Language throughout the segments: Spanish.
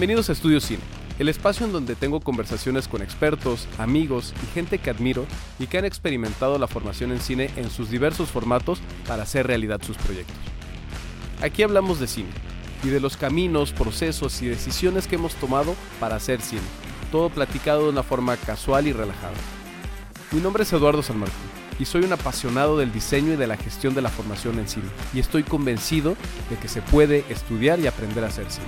Bienvenidos a Estudio Cine, el espacio en donde tengo conversaciones con expertos, amigos y gente que admiro y que han experimentado la formación en cine en sus diversos formatos para hacer realidad sus proyectos. Aquí hablamos de cine y de los caminos, procesos y decisiones que hemos tomado para hacer cine, todo platicado de una forma casual y relajada. Mi nombre es Eduardo San Martín y soy un apasionado del diseño y de la gestión de la formación en cine, y estoy convencido de que se puede estudiar y aprender a hacer cine.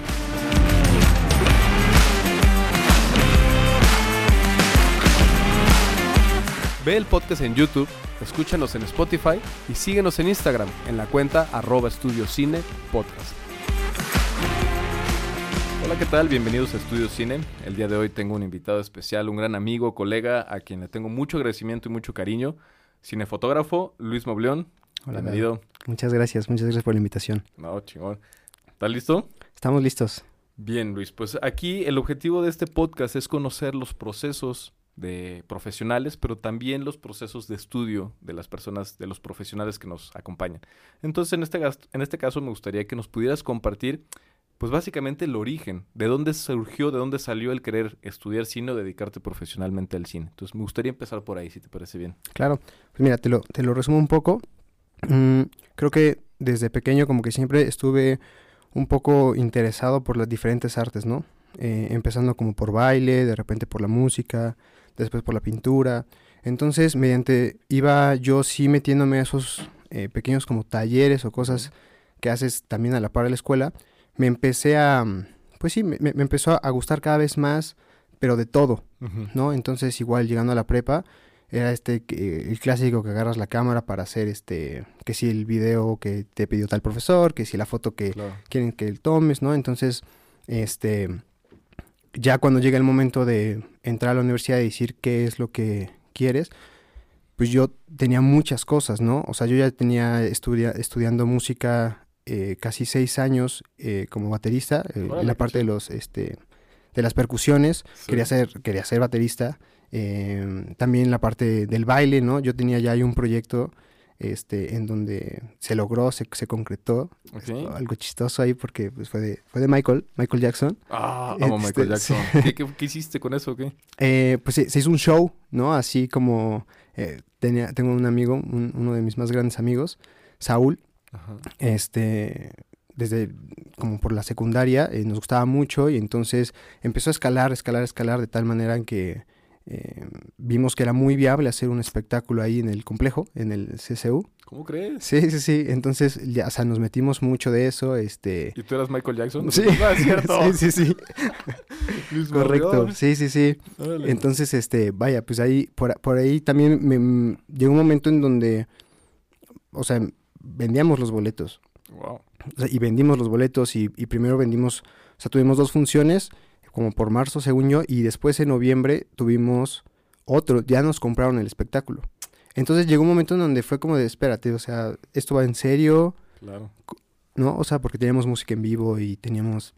Ve el podcast en YouTube, escúchanos en Spotify y síguenos en Instagram en la cuenta @EstudioCinePodcast. Hola, ¿qué tal? Bienvenidos a Estudio Cine. El día de hoy tengo un invitado especial, un gran amigo, colega, a quien le tengo mucho agradecimiento y mucho cariño, cinefotógrafo Luis Mobleón. Hola, bienvenido. Muchas gracias por la invitación. No, chingón. ¿Estás listo? Estamos listos. Bien, Luis, pues aquí el objetivo de este podcast es conocer los procesos de profesionales, pero también los procesos de estudio de las personas, de los profesionales que nos acompañan. Entonces, en este caso me gustaría que nos pudieras compartir, pues básicamente el origen, de dónde surgió, de dónde salió el querer estudiar cine o dedicarte profesionalmente al cine. Entonces, me gustaría empezar por ahí, si te parece bien. Claro, pues mira, te lo resumo un poco. Creo que desde pequeño como que siempre estuve un poco interesado por las diferentes artes, ¿no? Empezando como por baile, de repente por la música, después por la pintura. Entonces, iba yo sí metiéndome a esos pequeños como talleres o cosas que haces también a la par de la escuela, me empecé me empezó a gustar cada vez más, pero de todo, ¿no? Entonces, igual llegando a la prepa, era el clásico que agarras la cámara para hacer que si el video que te pidió tal profesor, que si la foto que quieren que tomes, ¿no? Entonces, ya cuando llega el momento de entrar a la universidad y decir qué es lo que quieres, pues yo tenía muchas cosas, ¿no? O sea, yo ya tenía estudiando música casi 6 años como baterista, en la parte de las percusiones. Sí. Quería ser baterista. También la parte del baile, ¿no? Yo tenía ya ahí un proyecto en donde se logró, se concretó. Okay. Algo chistoso ahí porque pues, fue de Michael Jackson. Amo Michael Jackson. Sí. ¿Qué hiciste con eso o qué? Pues se hizo un show, ¿no? Así como tengo un amigo, uno de mis más grandes amigos, Saúl. Ajá. Desde como por la secundaria nos gustaba mucho, y entonces empezó a escalar de tal manera en que vimos que era muy viable hacer un espectáculo ahí en el complejo, en el CCU. ¿Cómo crees? Sí. Entonces, ya, o sea, nos metimos mucho de eso. ¿Y tú eras Michael Jackson? Sí. No, es cierto. Sí. Correcto. Sí. Órale. Entonces, vaya, pues ahí, por ahí también llegó un momento en donde, o sea, vendíamos los boletos. Wow. O sea, y vendimos los boletos y primero vendimos, o sea, tuvimos 2 funciones, como por marzo, según yo, y después en noviembre tuvimos otro, ya nos compraron el espectáculo. Entonces llegó un momento en donde fue como de, espérate, o sea, ¿esto va en serio? Claro. ¿No? O sea, porque teníamos música en vivo y teníamos,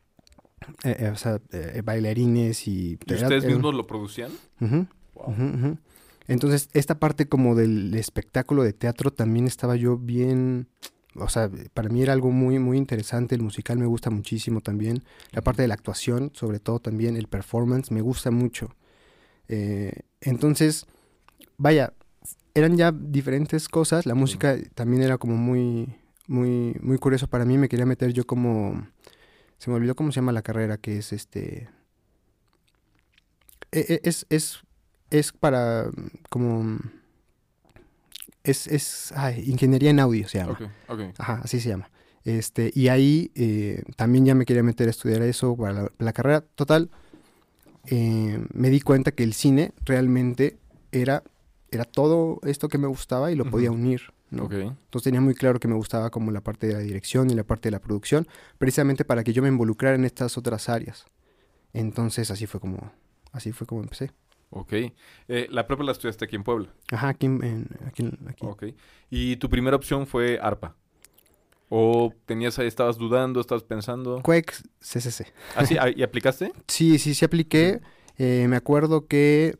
bailarines y... ¿Y ustedes mismos lo producían? Uh-huh. Wow. Uh-huh. Entonces, esta parte como del espectáculo de teatro también estaba yo bien... O sea, para mí era algo muy, muy interesante. El musical me gusta muchísimo también. La parte de la actuación, sobre todo también, el performance, me gusta mucho. Entonces, vaya, eran ya diferentes cosas. La música también era como muy, muy, muy curioso para mí. Me quería meter yo como... Se me olvidó cómo se llama la carrera, que es Es para como... ingeniería en audio se llama. Okay. Ajá, así se llama. Y ahí también ya me quería meter a estudiar eso para la carrera. Total, me di cuenta que el cine realmente era todo esto que me gustaba y lo podía unir, ¿no? Okay. Entonces tenía muy claro que me gustaba como la parte de la dirección y la parte de la producción, precisamente para que yo me involucrara en estas otras áreas. Entonces así fue como empecé. Ok. ¿La prepa la estudiaste aquí en Puebla? Ajá, aquí. Ok. ¿Y tu primera opción fue ARPA? ¿O estabas dudando, estabas pensando? CUEC, CCC. ¿Ah, sí? ¿Y aplicaste? Sí apliqué. Me acuerdo que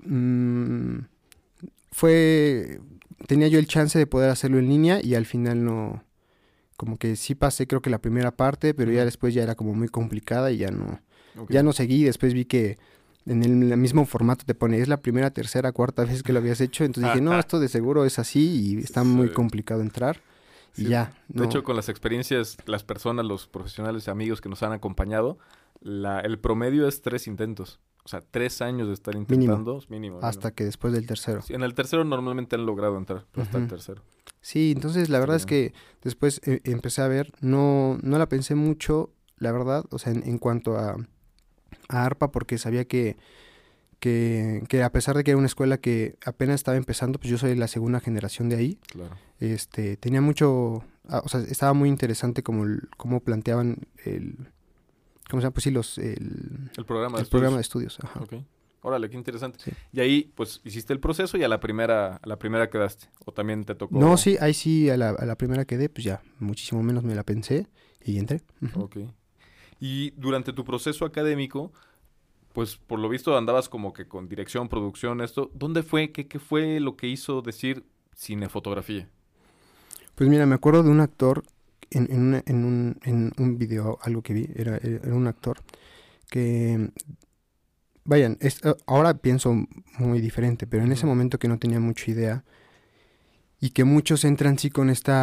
tenía yo el chance de poder hacerlo en línea y al final no... Como que sí pasé, creo que la primera parte, pero ya después ya era como muy complicada y ya no... Ok. Ya no seguí, después vi que en el mismo formato te pone, es la primera, tercera, cuarta vez que lo habías hecho, entonces dije, no, esto de seguro es así y está muy Sí. complicado entrar y Sí, ya. de No. hecho, con las experiencias, las personas, los profesionales, amigos que nos han acompañado, el promedio es 3 intentos. O sea, 3 años de estar intentando, mínimo. Hasta que después del tercero. Sí, en el tercero normalmente han logrado entrar, pero hasta el Ujú. tercero. Sí, entonces la verdad es que después empecé a ver, no la pensé mucho, la verdad, o sea, en cuanto a ARPA, porque sabía que a pesar de que era una escuela que apenas estaba empezando, pues yo soy la segunda generación de ahí, Claro. tenía mucho, o sea, estaba muy interesante cómo planteaban ¿cómo se llama? Pues sí, El programa de el programa de estudios. estudios. Ajá. Ok. Órale, qué interesante. Sí. Y ahí, pues, hiciste el proceso y a la primera quedaste. O también te tocó. No, sí, ahí sí, a la primera quedé, pues ya, muchísimo menos me la pensé y entré. Ujú. Ok. Y durante tu proceso académico, pues por lo visto andabas como que con dirección, producción, esto. ¿Dónde fue? ¿Qué fue lo que hizo decir cinefotografía? Pues mira, me acuerdo de un actor en un video, algo que vi, era un actor que, vayan, ahora pienso muy diferente, pero en ese Ujú. momento que no tenía mucha idea y que muchos entran sí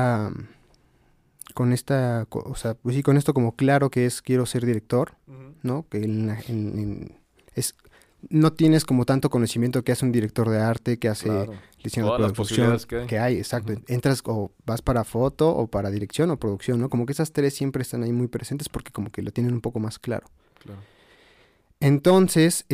o sea, pues sí, con esto como claro que es quiero ser director, Ujú. ¿no? Que no tienes como tanto conocimiento que hace un director de arte, que hace Claro. diseño de Todas las producción, posibilidades que hay. exacto. Ujú. Entras o vas para foto o para dirección o producción, ¿no? Como que esas tres siempre están ahí muy presentes porque como que lo tienen un poco más claro. Claro. Entonces,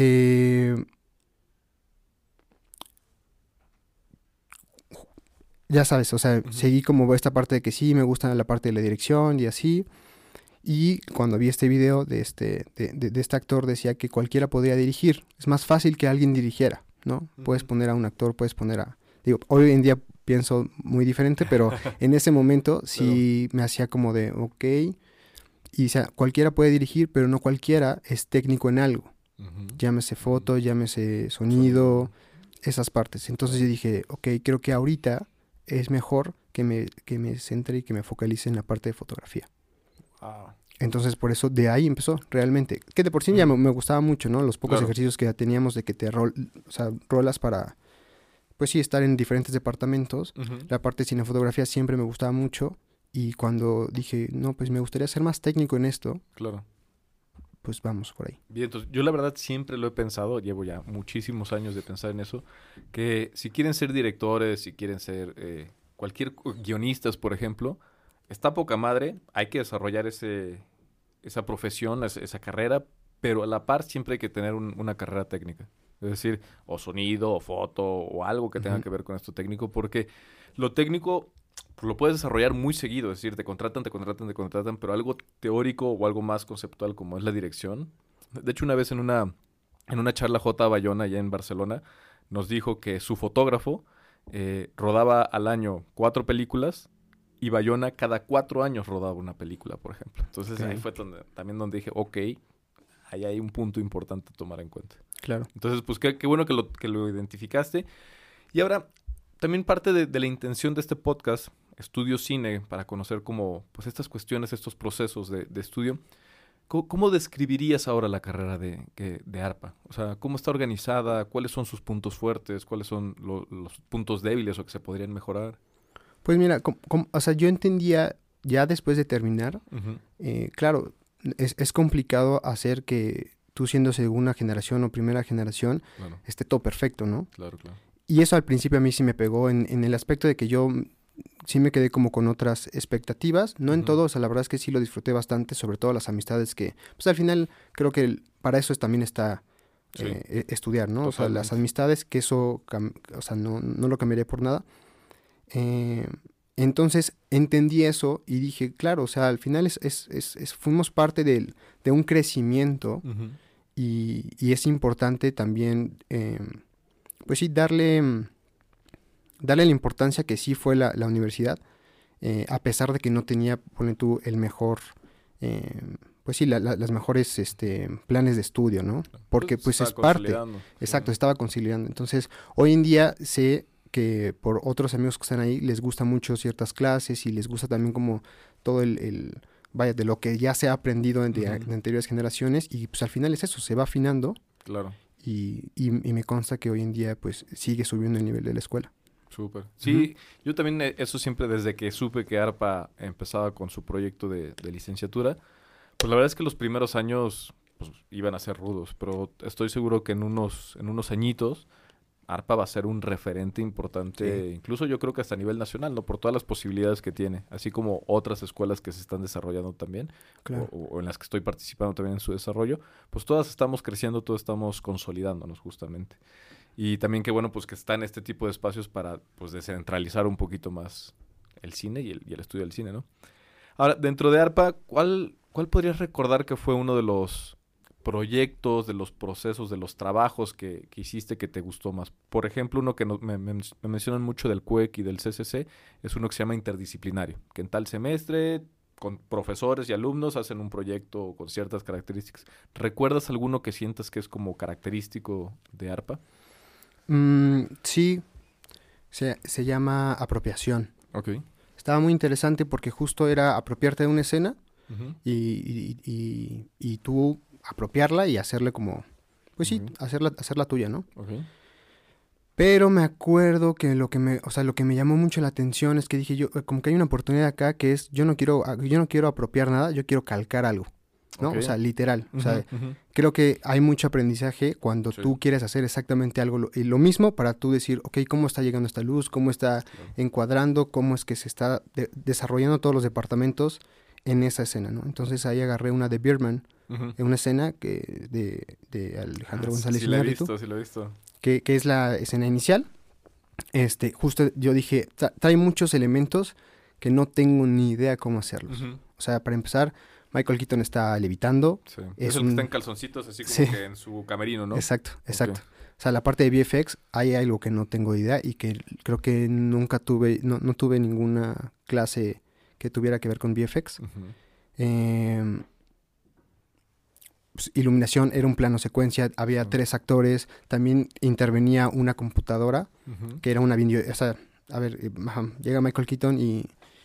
ya sabes, o sea, Ujú. seguí como esta parte de que sí, me gusta la parte de la dirección y así. Y cuando vi este video de de este actor decía que cualquiera podría dirigir. Es más fácil que alguien dirigiera, ¿no? Puedes Ujú. poner a un actor, puedes poner a... Digo, hoy en día pienso muy diferente, pero en ese momento sí me hacía como de, ok. Y o sea, cualquiera puede dirigir, pero no cualquiera es técnico en algo. Ujú. Llámese Ujú. foto, llámese Sonido. sonido, esas partes. Entonces Claro. yo dije, ok, creo que ahorita es mejor que me centre y que me focalice en la parte de fotografía. Ah. Entonces, por eso de ahí empezó realmente. Que de por sí ya Ujú. me gustaba mucho, ¿no? Los pocos Claro. ejercicios que ya teníamos de que o sea, rolas para, pues sí, estar en diferentes departamentos. Ujú. La parte de cinefotografía siempre me gustaba mucho. Y cuando dije, no, pues me gustaría ser más técnico en esto, Claro. pues vamos por ahí. Bien, entonces yo la verdad siempre lo he pensado, llevo ya muchísimos años de pensar en eso, que si quieren ser directores, si quieren ser guionistas, por ejemplo, está poca madre, hay que desarrollar esa profesión, esa carrera, pero a la par siempre hay que tener una carrera técnica. Es decir, o sonido, o foto, o algo que tenga Ujú. que ver con esto técnico, porque lo técnico pues, lo puedes desarrollar muy seguido, es decir, te contratan, pero algo teórico o algo más conceptual como es la dirección. De hecho, una vez en una charla J. Bayona allá en Barcelona, nos dijo que su fotógrafo rodaba al año 4 películas y Bayona cada 4 años rodaba una película, por ejemplo. Entonces ahí Ok, fue también donde dije, ok, ahí hay un punto importante a tomar en cuenta. claro. Entonces, pues qué bueno que lo identificaste. Y ahora, también parte de la intención de este podcast, Estudio Cine, para conocer como, pues estas cuestiones, estos procesos de estudio. ¿Cómo describirías ahora la carrera de ARPA? O sea, ¿cómo está organizada? ¿Cuáles son sus puntos fuertes? ¿Cuáles son los puntos débiles o que se podrían mejorar? Pues mira, o sea, yo entendía ya después de terminar, Ujú. claro, es complicado hacer que tú siendo segunda generación o primera generación Claro, esté todo perfecto, ¿no? claro, claro. Y eso al principio a mí sí me pegó en el aspecto de que yo sí me quedé como con otras expectativas, no en Ujú. todo, o sea, la verdad es que sí lo disfruté bastante, sobre todo las amistades que, pues al final creo que para eso también está Sí, estudiar, ¿no? O sea, las totalmente. amistades, que eso, o sea, no lo cambiaría por nada. Eh, entonces entendí eso y dije, claro, o sea, al final fuimos parte de un crecimiento Ujú. y es importante también, pues sí, darle la importancia que sí fue la universidad, a pesar de que no tenía, ponle tú, el mejor, eh, pues sí, las mejores planes de estudio, ¿no? Pues Porque se pues estaba es parte, consolidando. Sí. exacto, estaba conciliando. Entonces, hoy en día sé que por otros amigos que están ahí les gusta mucho ciertas clases y les gusta también como todo vaya, de lo que ya se ha aprendido de anteriores generaciones, y pues al final es eso, se va afinando. Claro. Y me consta que hoy en día pues sigue subiendo el nivel de la escuela. Súper. Sí, yo también eso siempre desde que supe que ARPA empezaba con su proyecto de licenciatura, pues la verdad es que los primeros años pues, iban a ser rudos, pero estoy seguro que en unos añitos ARPA va a ser un referente importante, incluso yo creo que hasta a nivel nacional, ¿no? Por todas las posibilidades que tiene, así como otras escuelas que se están desarrollando también, Claro. o en las que estoy participando también en su desarrollo, pues todas estamos creciendo, todas estamos consolidándonos justamente. Y también qué bueno pues que están este tipo de espacios para pues descentralizar un poquito más el cine y el estudio del cine, ¿no? Ahora, dentro de ARPA, ¿cuál podrías recordar que fue uno de los proyectos, de los procesos, de los trabajos que hiciste que te gustó más? Por ejemplo, uno que me mencionan mucho del CUEC y del CCC es uno que se llama interdisciplinario, que en tal semestre con profesores y alumnos hacen un proyecto con ciertas características. ¿Recuerdas alguno que sientas que es como característico de ARPA? Sí, se llama apropiación. Ok. Estaba muy interesante porque justo era apropiarte de una escena Uh-huh. y tú apropiarla y hacerle como, pues sí, hacerla tuya, ¿no? Okay. Pero me acuerdo que lo que me llamó mucho la atención es que dije yo, como que hay una oportunidad acá que es, yo no quiero apropiar nada, yo quiero calcar algo, ¿no? Okay. O sea, literal. O sea, creo que hay mucho aprendizaje cuando tú quieres hacer exactamente algo y lo mismo para tú decir, ok, ¿cómo está llegando esta luz? ¿Cómo está encuadrando? ¿Cómo es que se está desarrollando todos los departamentos en esa escena, ¿no? Entonces ahí agarré una de Birdman, en una escena que de Alejandro González Iñárritu. Sí lo he visto. Que es la escena inicial. Justo yo dije, trae muchos elementos que no tengo ni idea cómo hacerlos. O sea, para empezar, Michael Keaton está levitando. Sí. Es el que está en calzoncitos, así como que en su camerino, ¿no? Exacto. Okay. O sea, la parte de VFX, hay algo que no tengo idea y que creo que nunca tuve, no tuve ninguna clase que tuviera que ver con VFX. Pues, iluminación, era un plano secuencia, había 3 actores, también intervenía una computadora, que era una video, o sea, a ver, llega Michael Keaton y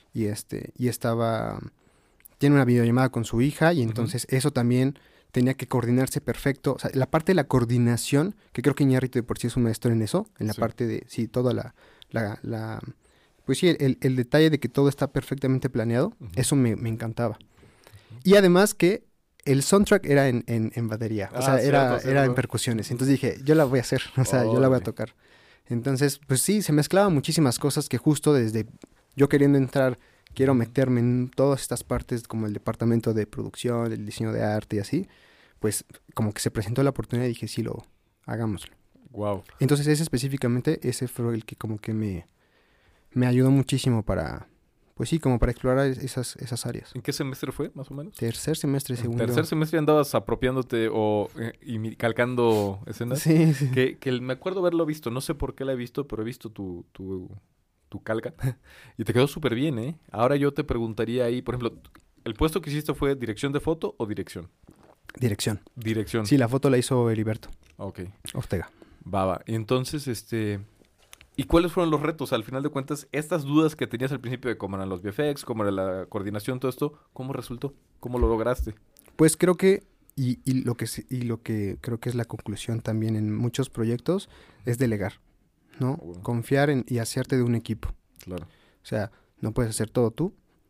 tiene una videollamada con su hija y entonces eso también tenía que coordinarse perfecto, o sea, la parte de la coordinación, que creo que Iñárritu de por sí es un maestro en eso, en la parte de, toda la pues sí, el detalle de que todo está perfectamente planeado, eso me encantaba. Y además que el soundtrack era en batería, o sea, era en percusiones. Entonces dije, yo la voy a hacer, o sea, yo la voy a tocar. Entonces, pues sí, se mezclaban muchísimas cosas que justo desde yo queriendo entrar, quiero meterme en todas estas partes como el departamento de producción, el diseño de arte y así, pues como que se presentó la oportunidad y dije, sí, hagámoslo. Wow. Entonces ese fue el que como que me ayudó muchísimo para... Pues sí, como para explorar esas áreas. ¿En qué semestre fue, más o menos? Tercer semestre, según yo. ¿Tercer semestre andabas apropiándote y calcando escenas? Sí. Que me acuerdo haberlo visto. No sé por qué la he visto, pero he visto tu calca. Y te quedó súper bien, ¿eh? Ahora yo te preguntaría ahí, por ejemplo, ¿el puesto que hiciste fue dirección de foto o dirección? Dirección. Dirección. Sí, la foto la hizo Heriberto. Ok. Ortega. Va. Y entonces, ¿y cuáles fueron los retos? Al final de cuentas, estas dudas que tenías al principio de cómo eran los VFX, cómo era la coordinación, todo esto, ¿cómo resultó? ¿Cómo lo lograste? Pues creo que, y lo que creo que es la conclusión también en muchos proyectos, es delegar, ¿no? Bueno. Confiar y hacerte de un equipo. Claro. O sea, no puedes hacer todo tú.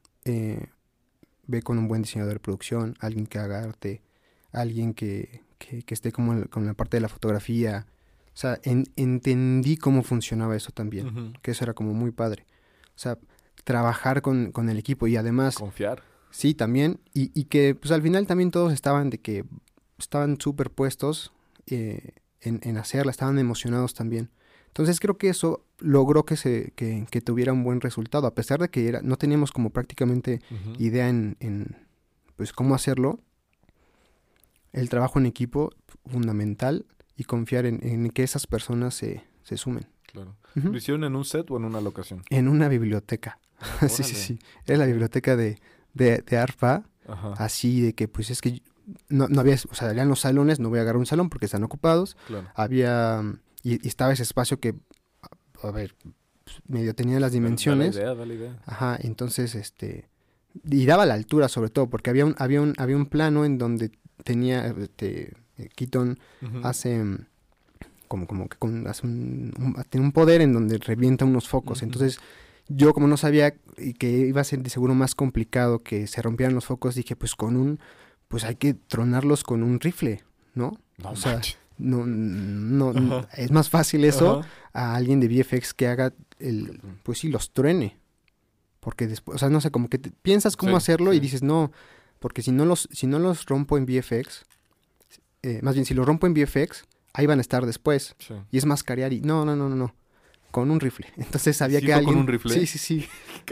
Ve con un buen diseñador de producción, alguien que haga arte, alguien que esté como con la parte de la fotografía. O sea, entendí cómo funcionaba eso también, que eso era como muy padre. O sea, trabajar con el equipo y además... Confiar. Sí, también. Y que pues al final también todos estaban súper puestos en hacerla, estaban emocionados también. Entonces creo que eso logró que tuviera un buen resultado, a pesar de que no teníamos como prácticamente idea en pues cómo hacerlo. El trabajo en equipo, fundamental, y confiar en que esas personas se sumen. Claro. ¿Lo hicieron en un set o en una locación? En una biblioteca. Sí. Era la biblioteca de ARPA. Ajá. Así de que, pues es que no había, o sea, ya en los salones, no voy a agarrar un salón porque están ocupados. Claro. Había, y estaba ese espacio que, a ver, medio tenía las dimensiones. Da la idea. Ajá, entonces, y daba la altura sobre todo, porque había un plano en donde tenía, Keaton hace como que tiene un poder en donde revienta unos focos. Entonces, yo como no sabía y que iba a ser de seguro más complicado que se rompieran los focos, dije, pues hay que tronarlos con un rifle, ¿no? No, o sea, manches. no, es más fácil eso a alguien de VFX que haga pues sí, los truene. Porque después, o sea, no sé, como que piensas cómo hacerlo y dices, no, porque si no los rompo en VFX, más bien si los rompo en VFX, ahí van a estar después. Sí. Y es mascarear y no, con un rifle. Entonces sabía ¿Sí que fue alguien... con un rifle? Sí.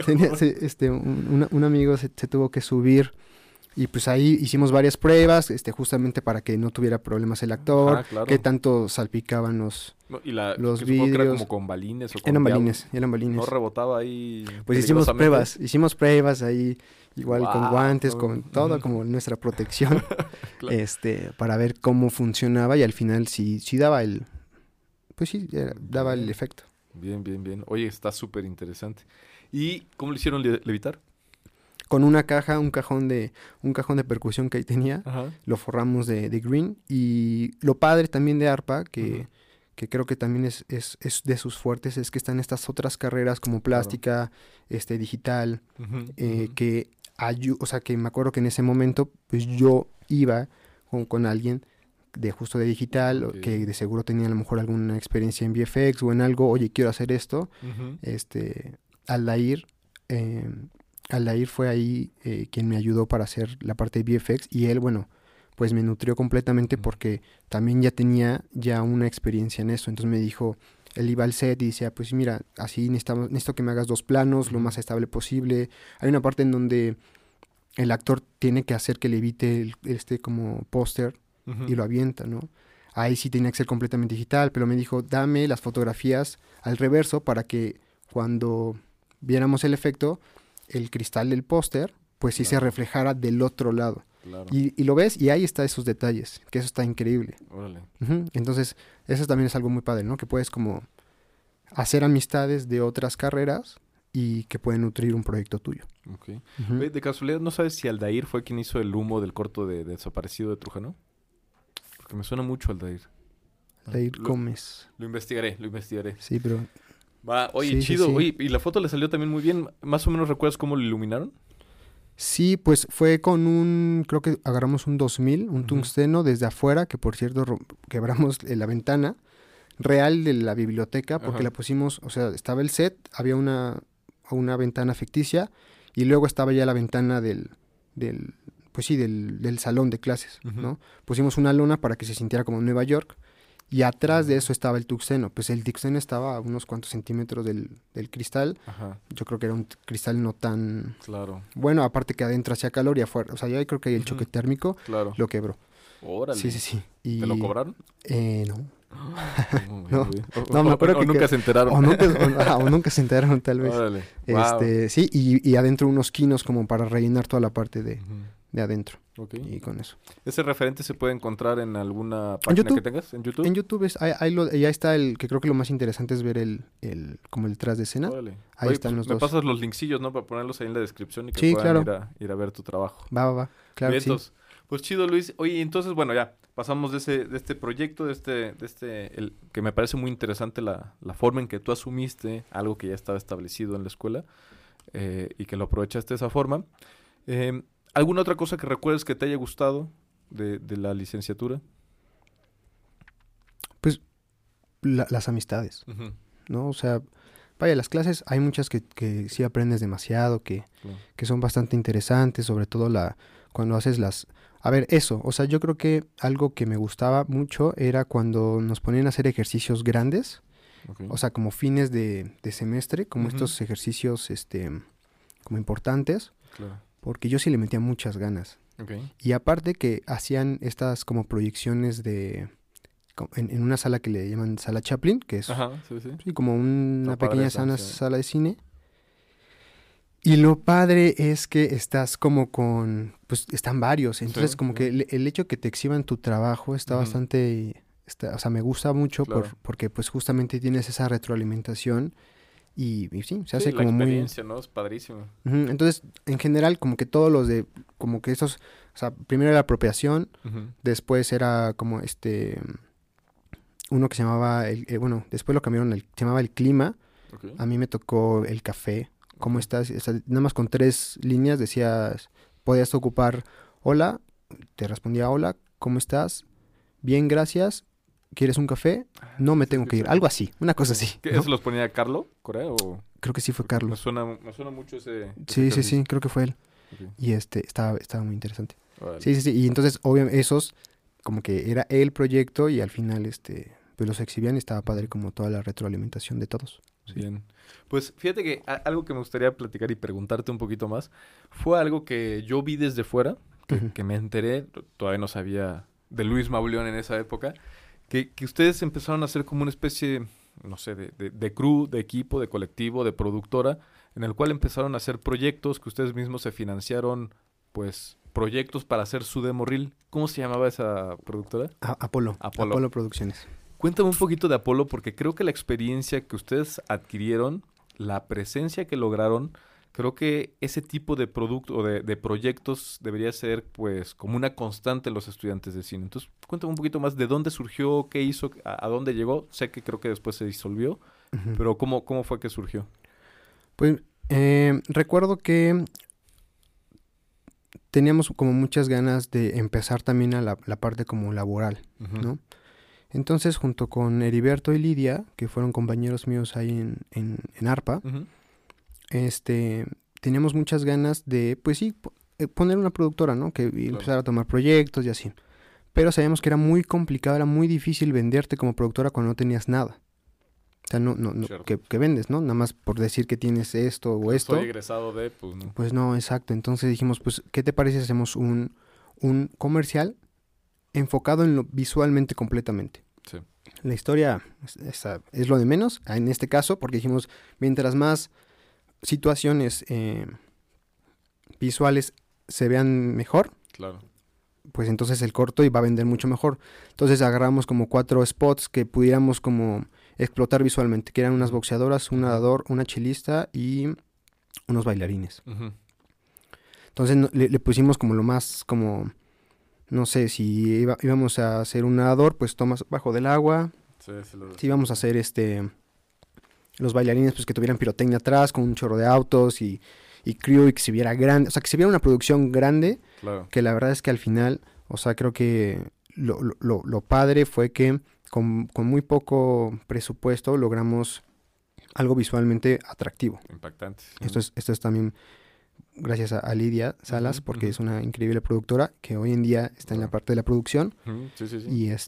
Un amigo se tuvo que subir y pues ahí hicimos varias pruebas, justamente para que no tuviera problemas el actor, Claro. que tanto salpicaban los que vidrios. Que era como con balines o con eran balines. No rebotaba ahí. Pues hicimos pruebas ahí, igual con guantes, con todo como nuestra protección, Claro. Para ver cómo funcionaba y al final sí daba daba el efecto. Bien. Oye, está súper interesante. ¿Y cómo le hicieron levitar? Con una caja, un cajón de percusión que ahí tenía, lo forramos de green. Y lo padre también de ARPA, que creo que también es de sus fuertes, es que están estas otras carreras como plástica, digital, que o sea, que me acuerdo que en ese momento, pues yo iba con alguien justo de digital, que de seguro tenía a lo mejor alguna experiencia en VFX o en algo, oye, quiero hacer esto. Aldair fue ahí quien me ayudó para hacer la parte de VFX y él, bueno, pues me nutrió completamente porque también ya tenía una experiencia en eso. Entonces me dijo, él iba al set y decía, pues mira, así necesito que me hagas 2 planos, lo más estable posible. Hay una parte en donde el actor tiene que hacer que le evite como póster y lo avienta, ¿no? Ahí sí tenía que ser completamente digital, pero me dijo, dame las fotografías al reverso para que cuando viéramos el efecto, el cristal del póster, pues sí se reflejara del otro lado. Claro. Y lo ves y ahí está esos detalles, que eso está increíble. Órale. Entonces, eso también es algo muy padre, ¿no? Que puedes como hacer amistades de otras carreras y que pueden nutrir un proyecto tuyo. Okay. De casualidad, ¿no sabes si Aldair fue quien hizo el humo del corto de Desaparecido de Trujano? Porque me suena mucho Aldair. Aldair Gómez. Lo investigaré. Sí, pero... Va, oye, sí, chido. sí. Oye, y la foto le salió también muy bien. ¿Más o menos recuerdas cómo lo iluminaron? Sí, pues fue con creo que agarramos un 2000, un tungsteno desde afuera, que por cierto quebramos la ventana real de la biblioteca, porque la pusimos, o sea, estaba el set, había una ventana ficticia, y luego estaba ya la ventana del salón de clases, ¿no? Pusimos una lona para que se sintiera como Nueva York, y atrás de eso estaba el tuxeno. Pues el tuxeno estaba a unos cuantos centímetros del cristal. Yo creo que era un cristal no tan... Claro. Bueno, aparte que adentro hacía calor y afuera. O sea, ya creo que el choque térmico lo quebró. Órale. Sí. Y... ¿Te lo cobraron? No. No, me acuerdo que... nunca se enteraron. O nunca se enteraron, tal vez. Órale. Wow. Sí, y adentro unos quinos como para rellenar toda la parte de adentro. Y con eso. ¿Ese referente se puede encontrar en alguna página que tengas? ¿En YouTube? En YouTube ya está que creo que lo más interesante es ver como el tras de escena. Órale. Ahí están los dos. Me pasas los linkcillos, ¿no? Para ponerlos ahí en la descripción y que puedan ir a ver tu trabajo. Va. Claro, sí. Pues chido, Luis. Oye, entonces, bueno, ya pasamos de este proyecto, que me parece muy interesante la forma en que tú asumiste algo que ya estaba establecido en la escuela y que lo aprovechaste de esa forma. ¿Alguna otra cosa que recuerdes que te haya gustado de la licenciatura? Pues las amistades, ¿no? O sea, vaya, las clases hay muchas que sí aprendes demasiado, que son bastante interesantes, sobre todo cuando haces A ver, eso, o sea, yo creo que algo que me gustaba mucho era cuando nos ponían a hacer ejercicios grandes, o sea, como fines de semestre, como estos ejercicios como importantes. Claro. Porque yo sí le metía muchas ganas. Y aparte que hacían estas como proyecciones en una sala que le llaman sala Chaplin, que es como una pequeña sala de cine. Y lo padre es que estás como pues están varios. Entonces como que el hecho que te exhiban tu trabajo está bastante, o sea, me gusta mucho porque pues justamente tienes esa retroalimentación y sí, se Sí, hace la como muy... experiencia, ¿no? Es padrísimo. Ujú. Entonces, en general, como que todos los de, como que esos, o sea, primero era apropiación, Ujú. después era como uno que se llamaba, bueno, después lo cambiaron, se llamaba el clima, Ok, a mí me tocó el café, ¿cómo ok. estás? O sea, nada más con 3 líneas decías, podías ocupar, hola, te respondía, hola, ¿cómo estás? Bien, gracias, ¿quieres un café? Ah, No sí, me sí, tengo que ir, escuché. algo así, una cosa Sí. así, ¿Qué, ¿no? eso los ponía Carlo, Corea o...? Creo que sí fue Porque Carlos. me suena mucho ese Sí, sí, sí, ejercicio. creo que fue él. Ok, Y estaba muy interesante. órale. Sí, sí, sí. Y entonces, obviamente, esos, como que era el proyecto y al final, pues los exhibían y estaba padre como toda la retroalimentación de todos. Sí. Bien. Pues fíjate que algo que me gustaría platicar y preguntarte un poquito más fue algo que yo vi desde fuera, Ujú. que me enteré, todavía no sabía de Luis Mauleón en esa época, que ustedes empezaron a hacer como una especie, no sé, de crew, de equipo, de colectivo, de productora, en el cual empezaron a hacer proyectos que ustedes mismos se financiaron, pues, proyectos para hacer su demo reel. ¿Cómo se llamaba esa productora? Apolo. Apolo. Apolo Producciones. Cuéntame un poquito de Apolo porque creo que la experiencia que ustedes adquirieron, la presencia que lograron, creo que ese tipo de producto o de proyectos debería ser pues como una constante en los estudiantes de cine. Entonces, cuéntame un poquito más de dónde surgió, qué hizo, a dónde llegó. Sé que creo que después se disolvió, Ujú. pero ¿cómo fue que surgió? Pues recuerdo que teníamos como muchas ganas de empezar también a la parte como laboral, Ujú, ¿no? Entonces, junto con Heriberto y Lidia, que fueron compañeros míos ahí en ARPA, ujú, este, teníamos muchas ganas de, pues sí, poner una productora, ¿no? Que y claro. empezar a tomar proyectos y así. Pero sabíamos que era muy complicado, era muy difícil venderte como productora cuando no tenías nada. O sea, no, Cierto. que vendes, ¿no? Nada más por decir que tienes esto o Soy esto. egresado de, pues no. Pues no, exacto. Entonces dijimos, pues, ¿qué te parece si hacemos un comercial enfocado en lo visualmente completamente? Sí. La historia es lo de menos en este caso, porque dijimos, mientras más situaciones visuales se vean mejor, Claro. pues entonces el corto iba a vender mucho mejor. Entonces agarramos como 4 spots que pudiéramos como explotar visualmente, que eran unas boxeadoras, un Ujú. nadador, una chelista y unos bailarines. Ujú. Entonces le pusimos como lo más como, no sé, si íbamos a hacer un nadador, pues tomas bajo del agua. Sí, sí Si íbamos a hacer los bailarines, pues que tuvieran pirotecnia atrás con un chorro de autos y crew y que se viera grande, o sea, que se viera una producción grande, claro. que la verdad es que al final, o sea, creo que lo padre fue que con muy poco presupuesto logramos algo visualmente atractivo. Impactante. Sí. Esto es también gracias a Lidia Salas, Ujú, porque ujú. es una increíble productora que hoy en día está en la Claro. parte de la producción Ujú, sí, sí, sí.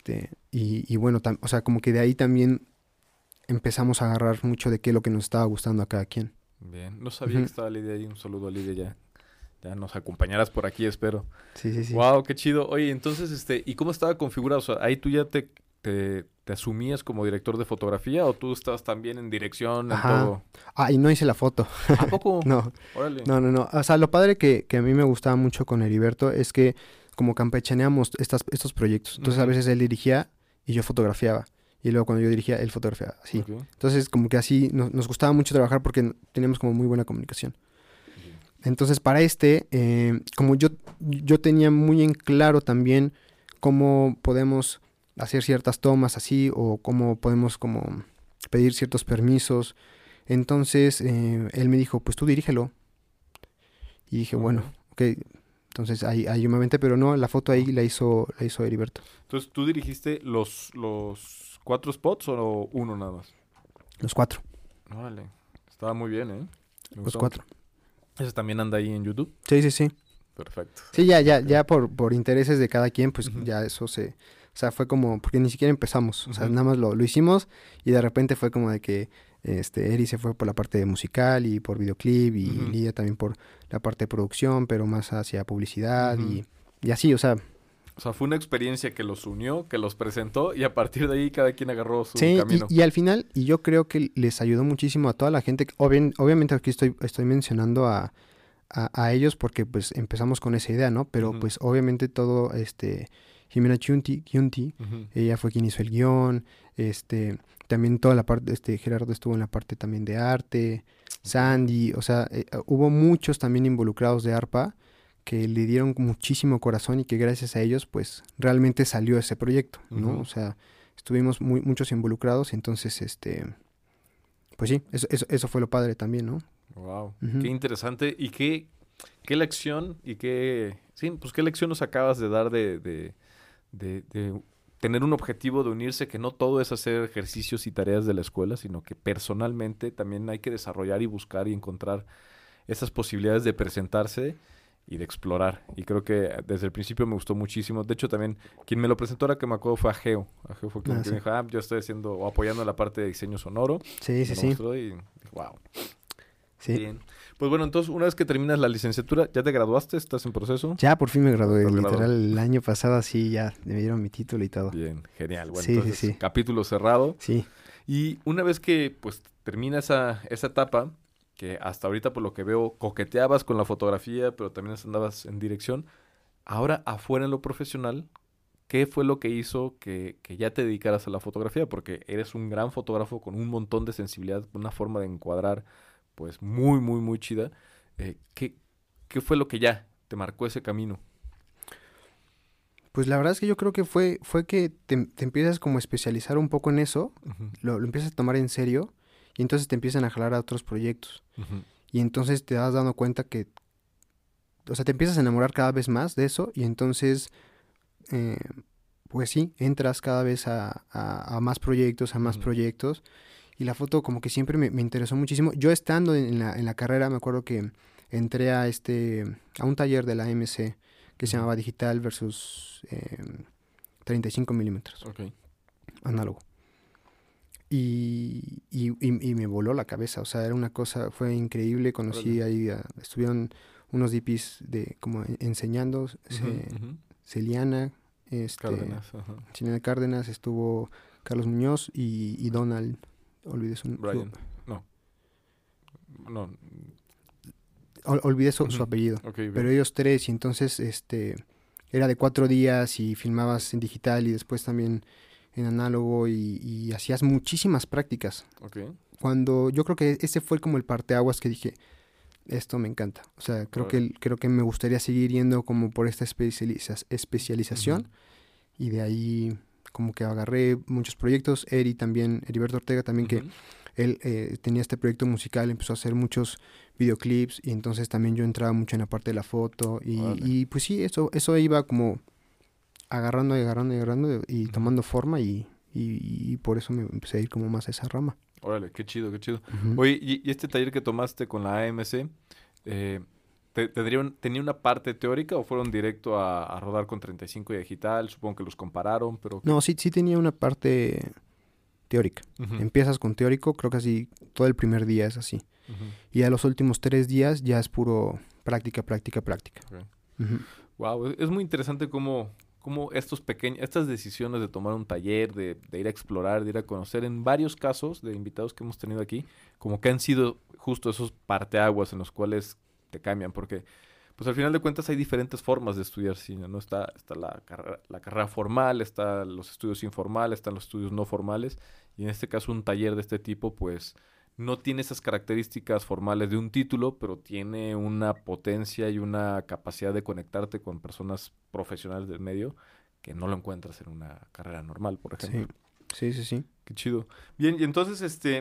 y bueno, o sea, como que de ahí también empezamos a agarrar mucho de qué es lo que nos estaba gustando a cada quien. Bien, no sabía que Ujú. estaba Lidia ahí. Un saludo a Lidia ya. Ya nos acompañarás por aquí, espero. Sí, sí, sí. Wow, qué chido. Oye, entonces, ¿y cómo estaba configurado? O sea, ahí tú ya te asumías como director de fotografía o tú estabas también en dirección, en Ajá. todo. Ah, y no hice la foto. ¿A poco? No, Órale. no. O sea, lo padre que a mí me gustaba mucho con Heriberto es que como campechaneamos estos proyectos. Entonces a Ujú. veces él dirigía y yo fotografiaba. Y luego cuando yo dirigía, él fotografiaba. Así. Ok. Entonces como que así nos gustaba mucho trabajar porque teníamos como muy buena comunicación. Bien. Entonces para como yo tenía muy en claro también cómo podemos hacer ciertas tomas así o cómo podemos como pedir ciertos permisos. Entonces él me dijo, pues tú dirígelo. Y dije, bueno, Ok. ok. Entonces ahí yo me aventé, pero no, la foto ahí la hizo Heriberto. Entonces, ¿tú dirigiste los 4 spots o uno nada más? Los 4, Órale. Estaba muy bien, ¿eh? Me los gustó mucho. 4. ¿Ese también anda ahí en YouTube? Sí, sí, sí. Perfecto. Sí, ya, Ok. ya por intereses de cada quien, pues Ujú. ya eso o sea, fue como, porque ni siquiera empezamos, o sea, Ujú. nada más lo hicimos y de repente fue como de que Eri se fue por la parte de musical y por videoclip y Ujú. Lidia también por la parte de producción, pero más hacia publicidad Ujú. y así, o sea, O sea, fue una experiencia que los unió, que los presentó y a partir de ahí cada quien agarró su sí, camino. y al final, y yo creo que les ayudó muchísimo a toda la gente, obviamente aquí estoy mencionando a ellos porque pues empezamos con esa idea, ¿no? Pero Ujú. pues obviamente todo Jimena Giunti, Ujú. ella fue quien hizo el guión, también toda la parte, Gerardo estuvo en la parte también de arte, Sandy, o sea, hubo muchos también involucrados de ARPA que le dieron muchísimo corazón y que gracias a ellos pues realmente salió ese proyecto, ¿no? O Ujú. sea, estuvimos muchos involucrados, entonces pues sí, eso fue lo padre también, ¿no? Wow, qué Ujú. interesante. ¿Y qué lección y sí, pues qué lección nos acabas de dar de tener un objetivo de unirse, que no todo es hacer ejercicios y tareas de la escuela, sino que personalmente también hay que desarrollar y buscar y encontrar esas posibilidades de presentarse y de explorar. Y creo que desde el principio me gustó muchísimo. De hecho, también quien me lo presentó, ahora que me acuerdo, fue Ageo. Ageo fue quien Ah, me sí. dijo, yo estoy haciendo o apoyando la parte de diseño sonoro. Sí, Me sí, lo sí. mostró y dije, wow. Sí. Bien. Pues bueno, entonces una vez que terminas la licenciatura, ¿ya te graduaste? ¿Estás en proceso? Ya por fin me ¿O gradué, estás literal, graduado? el año pasado así ya me dieron mi título y todo. Bien, genial. Bueno, Sí, sí, entonces sí. capítulo cerrado. Sí. Y una vez que pues termina esa etapa, que hasta ahorita por lo que veo coqueteabas con la fotografía, pero también andabas en dirección, ahora afuera en lo profesional, ¿qué fue lo que hizo que ya te dedicaras a la fotografía? Porque eres un gran fotógrafo con un montón de sensibilidad, una forma de encuadrar pues muy, muy, muy chida. ¿Qué fue lo que ya te marcó ese camino? Pues la verdad es que yo creo que fue que te empiezas como a especializar un poco en eso, Ujú, lo empiezas a tomar en serio y entonces te empiezan a jalar a otros proyectos. ujú, Y entonces te das dando cuenta que, o sea, te empiezas a enamorar cada vez más de eso y entonces, eh, pues sí, entras cada vez a más proyectos, a más ujú, proyectos. Y la foto como que siempre me interesó muchísimo. Yo estando en la carrera, me acuerdo que entré a un taller de la MC que se ujú. llamaba Digital versus 35 milímetros, Ok, análogo. Y me voló la cabeza, o sea, era una cosa, fue increíble. órale. Conocí ahí, estuvieron unos DPs como enseñando, Ujú, ujú. Celiana, Cárdenas, ajá. Celiana Cárdenas, estuvo Carlos Muñoz y Donald, olvidé Brian. No, no. olvidé su Ujú. apellido, Ok, pero ok. ellos tres, y entonces era de 4 días y filmabas en digital y después también en análogo y hacías muchísimas prácticas. Ok, Cuando yo creo que ese fue como el parteaguas que dije, esto me encanta. O sea, órale. creo que me gustaría seguir yendo como por esta Ujú, especialización y de ahí como que agarré muchos proyectos. Heriberto Ortega también, que ujú. él tenía este proyecto musical, empezó a hacer muchos videoclips y entonces también yo entraba mucho en la parte de la foto Órale. y pues sí, eso iba como agarrando y agarrando y agarrando y Ujú. tomando forma y por eso me empecé a ir como más a esa rama. Órale, qué chido, qué chido. Ujú. Oye, y este taller que tomaste con la AMC, eh, ¿tenía una parte teórica o fueron directo a rodar con 35 y digital? Supongo que los compararon, pero No, sí tenía una parte teórica. Ujú, Empiezas con teórico, creo que así todo el primer día es así. ujú, Y a los últimos 3 días ya es puro práctica, práctica, práctica. ok. Ujú. Wow, es muy interesante cómo estas decisiones de tomar un taller, de ir a explorar, de ir a conocer, en varios casos de invitados que hemos tenido aquí, como que han sido justo esos parteaguas en los cuales te cambian, porque pues al final de cuentas hay diferentes formas de estudiar cine, ¿no? Está la carrera formal, está los estudios informales, están los estudios no formales, y en este caso un taller de este tipo, pues no tiene esas características formales de un título, pero tiene una potencia y una capacidad de conectarte con personas profesionales del medio que no lo encuentras en una carrera normal, por Sí, ejemplo. sí, sí, sí. Qué chido. Bien, y entonces,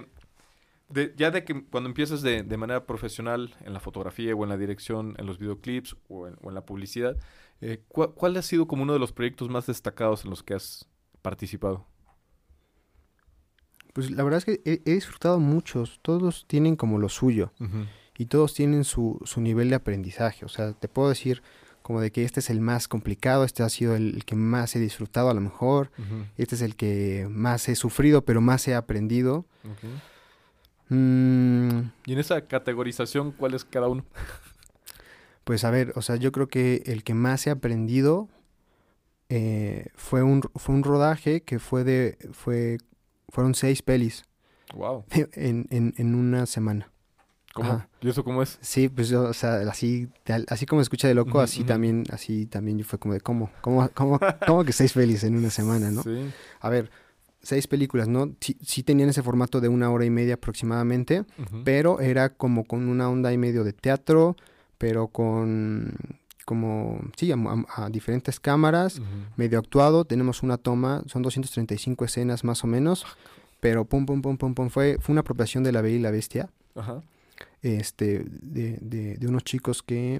ya de que cuando empiezas de manera profesional en la fotografía o en la dirección, en los videoclips o en la publicidad, ¿cuál ha sido como uno de los proyectos más destacados en los que has participado? Pues la verdad es que he disfrutado muchos, todos tienen como lo suyo Ujú, y todos tienen su nivel de aprendizaje. O sea, te puedo decir como de que este es el más complicado, este ha sido el que más he disfrutado a lo mejor, ujú, este es el que más he sufrido, pero más he aprendido. ok. Mm, Y en esa categorización, ¿cuál es cada uno? pues a ver, o sea, yo creo que el que más he aprendido fue un rodaje que fueron 6 pelis Wow. en una semana. ¿Cómo? Ajá. ¿Y eso cómo es? Sí, pues yo, o sea, así como escucha de loco, Ujú, así ujú. también yo fue como de, ¿cómo que 6 pelis en una semana, no? Sí. A ver, 6 películas, ¿no? Sí tenían ese formato de 1 hora y media aproximadamente, Ujú. pero era como con una onda y medio de teatro, pero sí, a diferentes cámaras, Ujú. medio actuado, tenemos una toma, son 235 escenas más o menos, pero pum, pum, pum, pum, pum, fue una apropiación de La Bella y la Bestia, Ajá. de unos chicos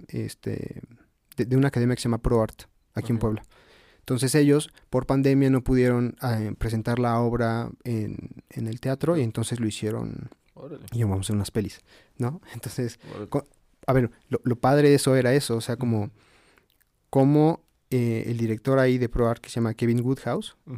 de una academia que se llama ProArt, aquí en Ok. Puebla. Entonces ellos, por pandemia, no pudieron presentar la obra en el teatro y entonces lo hicieron Órale. y vamos a hacer unas pelis, ¿no? Entonces, Órale. a ver, lo padre de eso era eso, o sea, como el director ahí de ProArt, que se llama Kevin Woodhouse, Ujú.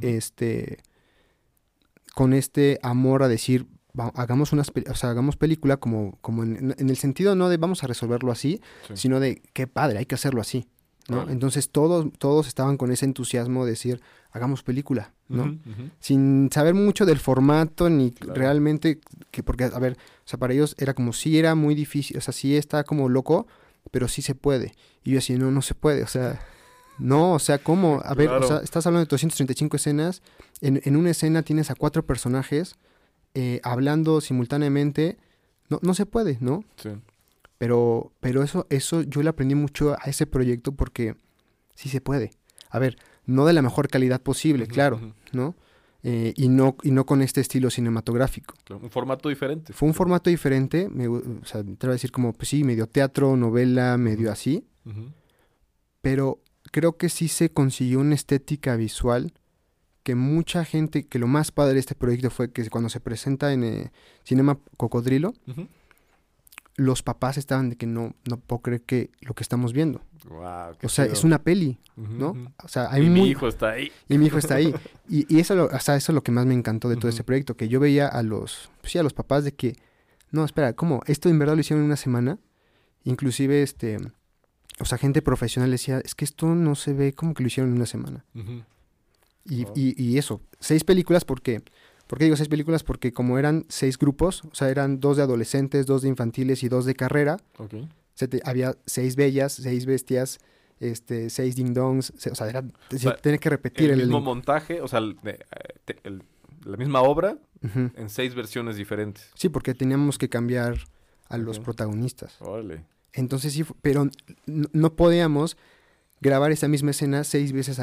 con este amor a decir, hagamos película como en el sentido no de vamos a resolverlo así, Sí. sino de qué padre, hay que hacerlo así, ¿no? Órale. Entonces todos estaban con ese entusiasmo de decir, hagamos película, ¿no? Ujú, ujú. Sin saber mucho del formato ni Claro. realmente, porque, a ver, o sea, para ellos era como, sí era muy difícil, o sea, sí está como loco, pero sí se puede. Y yo decía, no se puede, o sea, no, o sea, ¿cómo? A ver, o Claro. sea, estás hablando de 235 escenas, en una escena tienes a 4 personajes hablando simultáneamente, no se puede, ¿no? Sí. Pero eso yo le aprendí mucho a ese proyecto porque sí se puede. A ver, no de la mejor calidad posible, Ujú, claro, ujú. ¿no? Y no con este estilo cinematográfico. Claro. Un formato diferente. Fue un formato diferente, o sea, te voy a decir como, pues sí, medio teatro, novela, medio Ujú. así, Ujú. pero creo que sí se consiguió una estética visual que mucha gente, que lo más padre de este proyecto fue que cuando se presenta en Cinema Cocodrilo, Ujú. los papás estaban de que no puedo creer que lo que estamos viendo. Guau, qué O sea, chido. es una peli, Ujú, ¿no? ujú. O sea, hay Y mi muy... hijo está ahí. Y mi hijo está ahí. Y eso, o sea, eso es lo que más me encantó de todo Ujú. este proyecto, que yo veía pues sí, a los papás de que, no, espera, ¿cómo? ¿Esto en verdad lo hicieron en una semana? Inclusive, o sea, gente profesional decía, es que esto no se ve como que lo hicieron en una semana. Ujú. Y, Oh. y eso, 6 películas, ¿por qué? ¿Por qué digo 6 películas? Porque como eran 6 grupos, o sea, eran 2 de adolescentes, 2 de infantiles y 2 de carrera, Ok. había 6 bellas, 6 bestias, 6 ding-dongs, o sea, O sea, tenía que repetir el el mismo elenco. montaje, o sea, la misma obra Ujú. en 6 versiones diferentes. Sí, porque teníamos que cambiar a los Ok. protagonistas. Órale. Entonces sí, pero no podíamos grabar esa misma escena 6 veces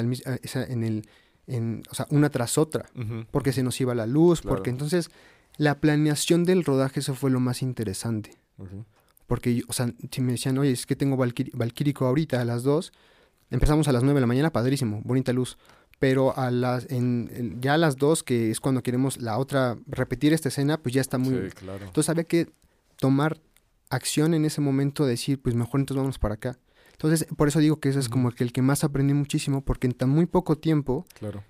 o sea, una tras otra, Ujú. porque se nos iba la luz, Claro. porque entonces la planeación del rodaje, eso fue lo más interesante. Ok. Porque, o sea, si me decían, oye, es que tengo Valquírico ahorita a las 2, empezamos a las 9 de la mañana, padrísimo, bonita luz. Pero ya a las 2, que es cuando queremos la otra, repetir esta escena, pues ya está muy... Sí, claro. Entonces había que tomar acción en ese momento, decir, pues mejor entonces vamos para acá. Entonces, por eso digo que eso es Ujú. como el que más aprendí muchísimo, porque en tan muy poco tiempo, Claro.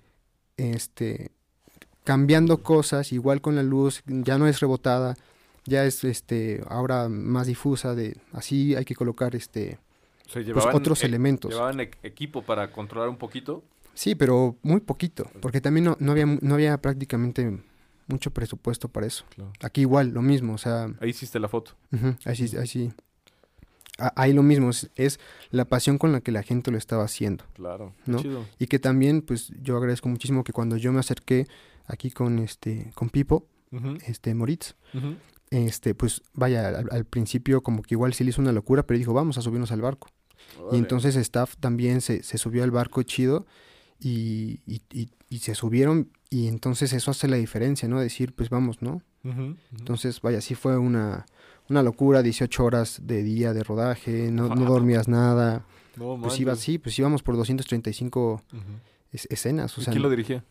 cambiando cosas, igual con la luz, ya no es rebotada, ya es ahora más difusa, así hay que colocar O sea, pues llevaban, otros elementos. llevaban equipo para controlar un poquito. Sí, pero muy poquito, porque también no había prácticamente mucho presupuesto para eso. Claro. Aquí igual, lo mismo, o sea, Ahí hiciste la foto. ujú, así. Ahí lo mismo, es la pasión con la que la gente lo estaba haciendo. Claro. Qué ¿No? chido. Y que también, pues, yo agradezco muchísimo que cuando yo me acerqué aquí con Pipo, Ujú. Moritz, Ujú. pues, vaya, al principio como que igual se le hizo una locura, pero dijo, vamos a subirnos al barco. Y Órale. entonces staff también se subió al barco chido y se subieron y entonces eso hace la diferencia, ¿no? Decir, pues vamos, ¿no? Ujú, ujú. Entonces, vaya, sí fue una locura, 18 horas de día de rodaje, no dormías nada. No Pues manches. pues íbamos por 235 Ujú. escenas, o ¿Y sea, quién lo dirigía?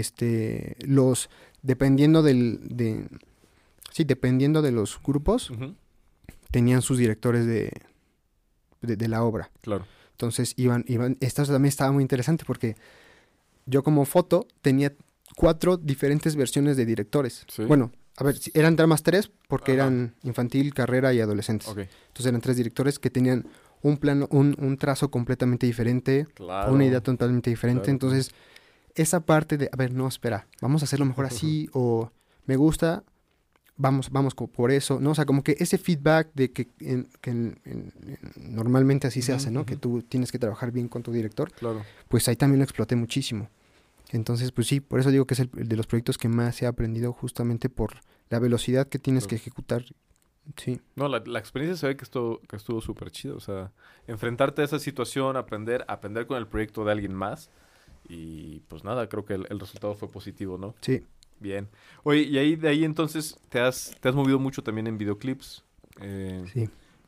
dependiendo dependiendo de los grupos, Ujú. tenían sus directores de la obra. Claro. Entonces esto también estaba muy interesante porque yo como foto tenía 4 diferentes versiones de directores. Sí. Bueno, a ver, eran nada más 3 porque Ajá. eran infantil, carrera y adolescentes. Ok. Entonces eran 3 directores que tenían un plano, un trazo completamente diferente, Claro. una idea totalmente diferente. Claro, Entonces, esa parte de, a ver, no, espera, vamos a hacerlo mejor así, o me gusta, vamos por eso, ¿no? O sea, como que ese feedback de que, normalmente así se hace, ¿no? Que tú tienes que trabajar bien con tu director. Claro. Pues ahí también lo exploté muchísimo. Entonces, pues sí, por eso digo que es el de los proyectos que más he aprendido, justamente por la velocidad que tienes que ejecutar. Sí. No, la experiencia se ve que estuvo súper chido. O sea, enfrentarte a esa situación, aprender con el proyecto de alguien más. Y pues nada, creo que el resultado fue positivo, ¿no? Sí. Bien. Oye, y de ahí entonces te has movido mucho también en videoclips. Sí.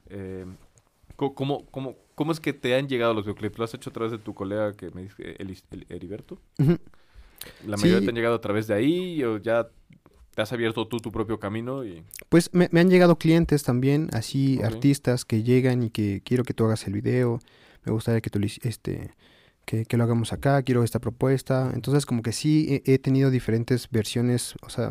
¿Cómo es que te han llegado los videoclips? ¿Lo has hecho a través de tu colega que me dice, Heriberto? Uh-huh. ¿La mayoría te han llegado a través de ahí o ya te has abierto tú tu propio camino? Pues me han llegado clientes también, así artistas que llegan y que quiero que tú hagas el video, me gustaría que tú que lo hagamos acá, quiero esta propuesta. Entonces como que sí he tenido diferentes versiones, o sea,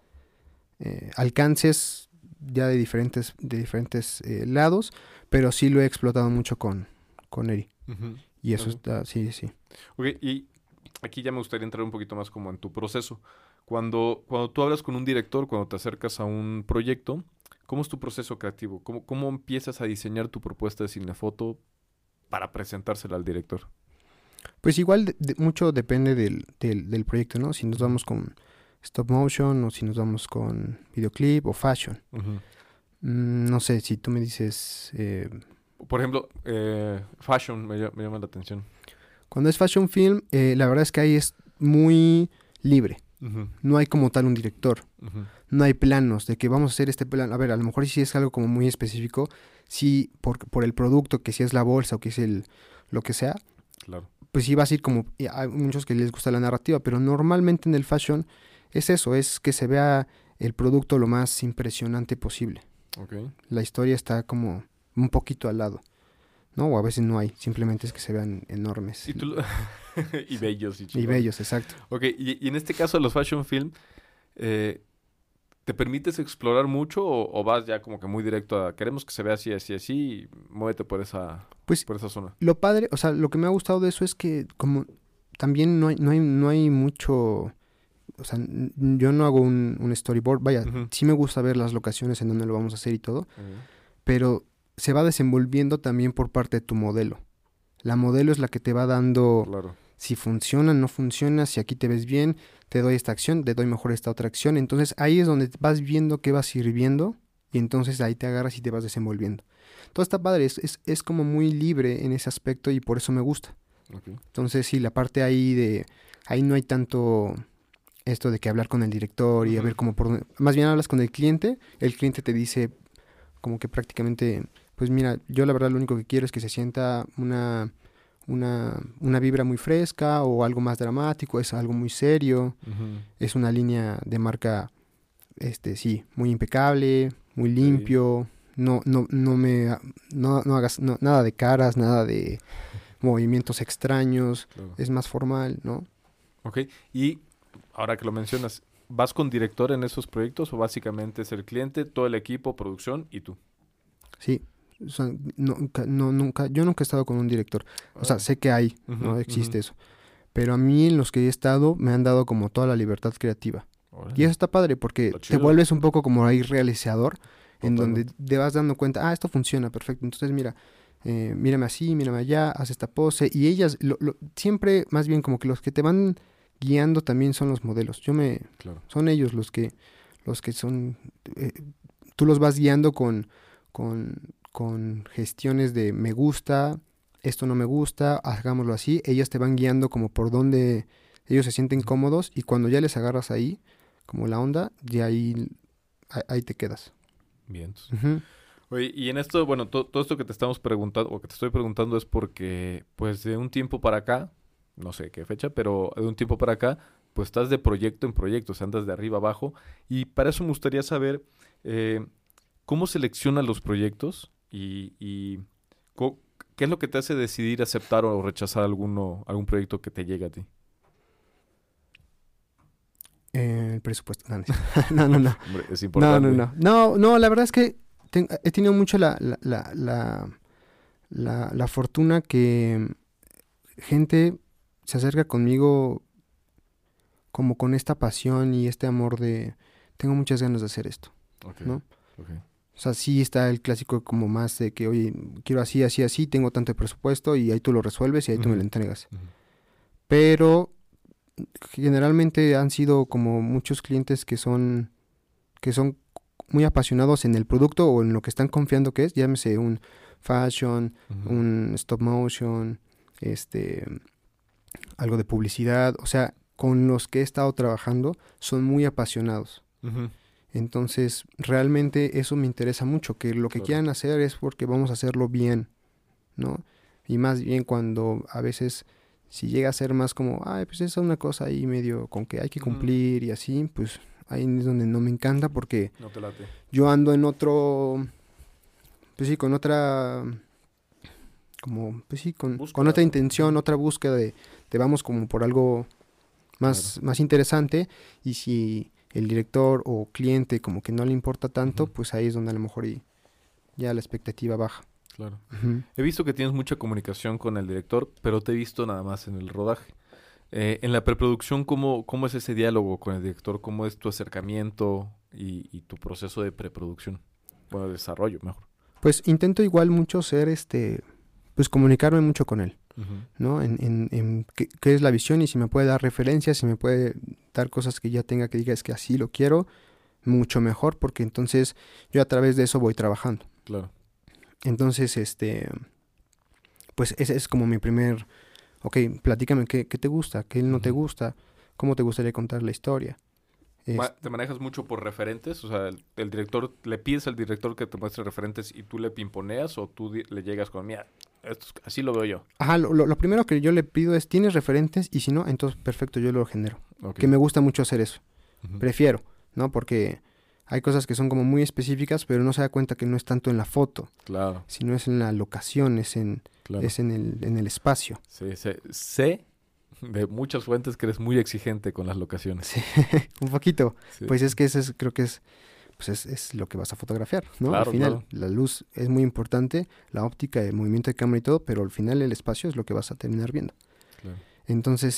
alcances ya de diferentes lados, pero sí lo he explotado mucho con Eri. Uh-huh. Y eso está, sí. Ok, y aquí ya me gustaría entrar un poquito más como en tu proceso. Cuando tú hablas con un director, cuando te acercas a un proyecto, ¿cómo es tu proceso creativo? ¿Cómo empiezas a diseñar tu propuesta de cinefoto para presentársela al director? Pues igual mucho depende del proyecto, ¿no? Si nos vamos con stop motion o si nos vamos con videoclip o fashion. Uh-huh. No sé, si tú me dices... Por ejemplo, fashion me llama la atención. Cuando es fashion film, la verdad es que ahí es muy libre. Uh-huh. No hay como tal un director. Uh-huh. No hay planos de que vamos a hacer este plan. A ver, a lo mejor si es algo como muy específico, sí, por el producto, que si es la bolsa o que es lo que sea. Claro. Pues sí vas a ir como... Hay muchos que les gusta la narrativa, pero normalmente en el fashion es eso, es que se vea el producto lo más impresionante posible. Okay. La historia está como un poquito al lado, ¿no? O a veces no hay, simplemente es que se vean enormes. Y bellos. Y bellos, exacto. Ok, y en este caso de los fashion film, ¿te permites explorar mucho o vas ya como que muy directo a queremos que se vea así, así, así y muévete por esa zona? Lo padre, o sea, lo que me ha gustado de eso es que como también no hay mucho... O sea, yo no hago un storyboard. Vaya, Uh-huh. Sí me gusta ver las locaciones en donde lo vamos a hacer y todo. Pero se va desenvolviendo también por parte de tu modelo. La modelo es la que te va dando... Claro. Si funciona, no funciona, si aquí te ves bien, te doy esta acción, te doy mejor esta otra acción. Entonces ahí es donde vas viendo qué va sirviendo y entonces ahí te agarras y te vas desenvolviendo. Todo está padre, es como muy libre en ese aspecto y por eso me gusta. Okay. Entonces sí, la parte ahí ahí no hay tanto esto de que hablar con el director y a ver cómo más bien hablas con el cliente te dice como que prácticamente, pues mira, yo la verdad lo único que quiero es que se sienta una vibra muy fresca o algo más dramático, es algo muy serio, es una línea de marca, sí, muy impecable, muy limpio, no hagas nada de caras, nada de movimientos extraños, claro. Es más formal, ¿no? Ok, y ahora que lo mencionas, ¿vas con director en esos proyectos o básicamente es el cliente, todo el equipo, producción y tú? Sí. O sea, nunca, yo nunca he estado con un director. O sea, sé que hay, ¿no? Existe eso. Pero a mí en los que he estado me han dado como toda la libertad creativa. Y eso está padre porque te vuelves un poco como ahí realizador, en donde te vas dando cuenta, esto funciona, perfecto. Entonces mira, mírame así, mírame allá, haz esta pose. Y ellas, siempre más bien como que los que te van guiando también son los modelos. Claro. Son ellos los que son, tú los vas guiando con gestiones de me gusta, esto no me gusta, hagámoslo así. Ellas te van guiando como por donde ellos se sienten cómodos y cuando ya les agarras ahí, como la onda, ya ahí te quedas. Bien. Oye, y en esto, bueno, todo esto que te estamos preguntando, o que te estoy preguntando es porque, pues, de un tiempo para acá, no sé qué fecha, pero de un tiempo para acá, pues estás de proyecto en proyecto, o sea, andas de arriba abajo. Y para eso me gustaría saber cómo seleccionas los proyectos y qué es lo que te hace decidir aceptar o rechazar algún proyecto que te llegue a ti. El presupuesto. No. Hombre, es importante. No, la verdad es que he tenido mucho la fortuna que gente se acerca conmigo como con esta pasión y este amor de tengo muchas ganas de hacer esto. Ok, ¿no? ok. O sea, sí está el clásico como más de que, oye, quiero así, así, así, tengo tanto de presupuesto y ahí tú lo resuelves y ahí tú me lo entregas. Ujú. Pero generalmente han sido como muchos clientes que son muy apasionados en el producto o en lo que están confiando que es, llámese un fashion, Ujú. un stop motion, este, algo de publicidad, o sea, con los que he estado trabajando son muy apasionados. Ujú. Entonces, realmente eso me interesa mucho, que lo que Claro. quieran hacer es porque vamos a hacerlo bien, ¿no? Y más bien cuando a veces si llega a ser más como, ay, pues es una cosa ahí medio con que hay que cumplir y así, pues ahí es donde no me encanta porque No te late. yo ando en otro, pues sí, con otra, como, pues sí, con Búsqueda, otra ¿no? intención, otra búsqueda de vamos como por algo más, Claro. más interesante y si el director o cliente como que no le importa tanto, Ujú. pues ahí es donde a lo mejor ya la expectativa baja. Claro. Ujú. He visto que tienes mucha comunicación con el director, pero te he visto nada más en el rodaje. En la preproducción, ¿cómo es ese diálogo con el director? ¿Cómo es tu acercamiento y tu proceso de preproducción? Bueno, de desarrollo, mejor. Pues intento igual mucho ser pues comunicarme mucho con él, Ujú. ¿no? En qué es la visión y si me puede dar referencias, si me puede dar cosas que ya tenga que diga es que así lo quiero, mucho mejor, porque entonces yo a través de eso voy trabajando. Claro. Entonces, pues ese es como mi primer, ok, platícame qué te gusta, qué no te Ujú. gusta, cómo te gustaría contar la historia. ¿Te manejas mucho por referentes? O sea, el director, ¿le pides al director que te muestre referentes y tú le pimponeas o tú le llegas con, mira, así lo veo yo? Ajá, lo primero que yo le pido es, ¿tienes referentes? Y si no, entonces perfecto, yo lo genero. Ok. Que me gusta mucho hacer eso. Ujú. Prefiero, ¿no? Porque hay cosas que son como muy específicas, pero no se da cuenta que no es tanto en la foto, Claro, sino es en la locación, claro. es en el espacio. Sí, sé de muchas fuentes que eres muy exigente con las locaciones. Sí, un poquito. Sí. Pues es que creo que pues es lo que vas a fotografiar, ¿no? Al Claro, final, claro. la luz es muy importante, la óptica, el movimiento de cámara y todo, pero al final el espacio es lo que vas a terminar viendo. Claro. Entonces,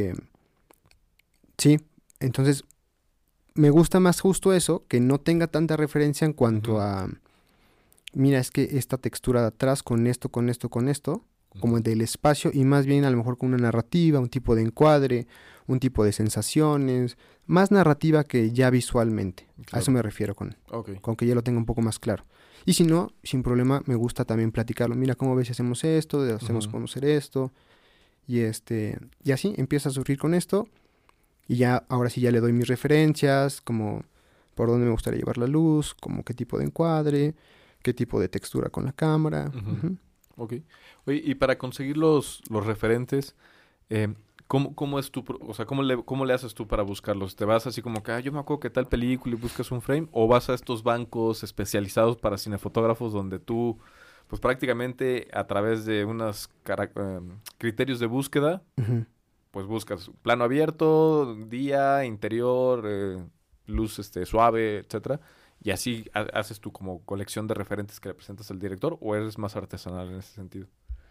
sí, entonces me gusta más justo eso, que no tenga tanta referencia en cuanto Ujú. a, mira, es que esta textura de atrás con esto, con esto, con esto, como Ujú. del espacio, y más bien a lo mejor con una narrativa, un tipo de encuadre, un tipo de sensaciones, más narrativa que ya visualmente. A eso Claro. me refiero Ok. con que ya lo tenga un poco más claro. Y si no, sin problema, me gusta también platicarlo. Mira, ¿cómo ves si hacemos esto? Hacemos Ujú. conocer esto. Y así empieza a surgir con esto. Y ya, ahora sí ya le doy mis referencias, como por dónde me gustaría llevar la luz, como qué tipo de encuadre, qué tipo de textura con la cámara. Ujú. Ujú. Ok. Oye, y para conseguir los referentes, eh, ¿cómo es o sea, cómo le haces tú para buscarlos? ¿Te vas así como que, yo me acuerdo que tal película y buscas un frame? ¿O vas a estos bancos especializados para cinefotógrafos donde tú, pues prácticamente a través de unos criterios de búsqueda, Ujú. pues buscas plano abierto, día, interior, luz suave, etcétera? Y así haces tú como colección de referentes que le presentas al director, ¿o eres más artesanal en ese sentido?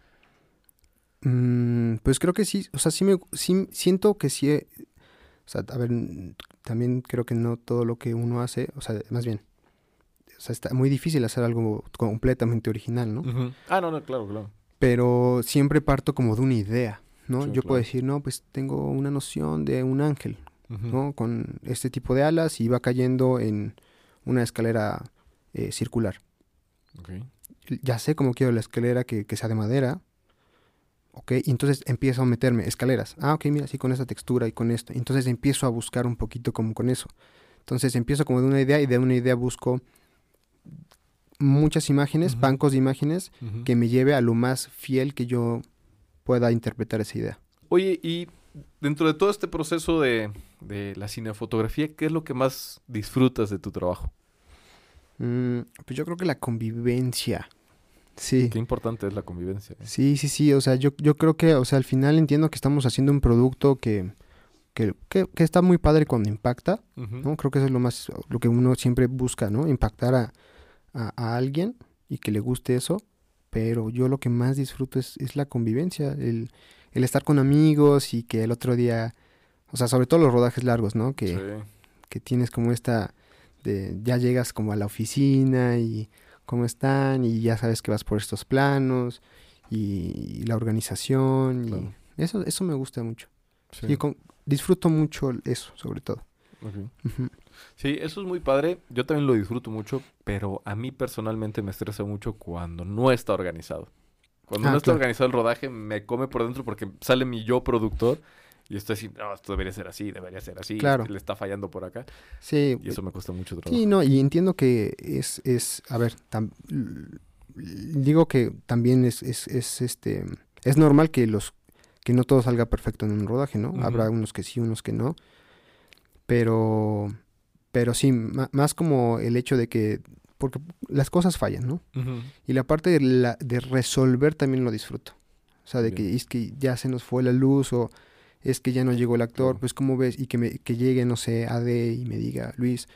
Pues creo que sí, o sea, sí siento que sí, o sea, a ver, también creo que no todo lo que uno hace, o sea, más bien, o sea, está muy difícil hacer algo completamente original, ¿no? Ujú. Ah, no, claro, claro. Pero siempre parto como de una idea, ¿no? Sí, Yo puedo claro. decir, no, pues tengo una noción de un ángel, Ujú. ¿no? Con este tipo de alas y va cayendo en una escalera circular. Ok. Ya sé cómo quiero la escalera que sea de madera, ¿ok? Y entonces empiezo a meterme escaleras. Ah, ok, mira, sí, con esa textura y con esto. Entonces empiezo a buscar un poquito como con eso. Entonces empiezo como de una idea y de una idea busco muchas imágenes, Ujú. bancos de imágenes Ujú. que me lleve a lo más fiel que yo pueda interpretar esa idea. Oye, y dentro de todo este proceso de la cinefotografía, ¿qué es lo que más disfrutas de tu trabajo? Pues yo creo que la convivencia. Sí, Qué importante es la convivencia, ¿eh? sí. O sea, yo creo que, o sea, al final entiendo que estamos haciendo un producto que está muy padre cuando impacta, Ujú. ¿no? Creo que eso es lo que uno siempre busca, ¿no? Impactar a alguien y que le guste eso. Pero yo lo que más disfruto es la convivencia, el estar con amigos y que el otro día, o sea, sobre todo los rodajes largos, ¿no? Sí. Que tienes como esta ya llegas como a la oficina y cómo están y ya sabes que vas por estos planos y la organización Claro. y eso me gusta mucho. Sí. Y disfruto mucho eso, sobre todo. Ok. Ujú. Sí, eso es muy padre. Yo también lo disfruto mucho, pero a mí personalmente me estresa mucho cuando no está organizado. Cuando no está Claro. organizado el rodaje, me come por dentro porque sale mi yo productor y estoy así, no, esto debería ser así, Claro. le está fallando por acá. Sí, Y eso me cuesta mucho trabajo. sí, no, y entiendo que a ver, digo que también es normal que no todo salga perfecto en un rodaje, ¿no? Ujú. Habrá unos que sí, unos que no, pero sí, más como el hecho de que, porque las cosas fallan, ¿no? Ujú. Y la parte de resolver también lo disfruto. O sea, de Bien. que es que ya se nos fue la luz o es que ya no llegó el actor, Claro. pues ¿cómo ves? Y que llegue, no sé, AD y me diga, Luis,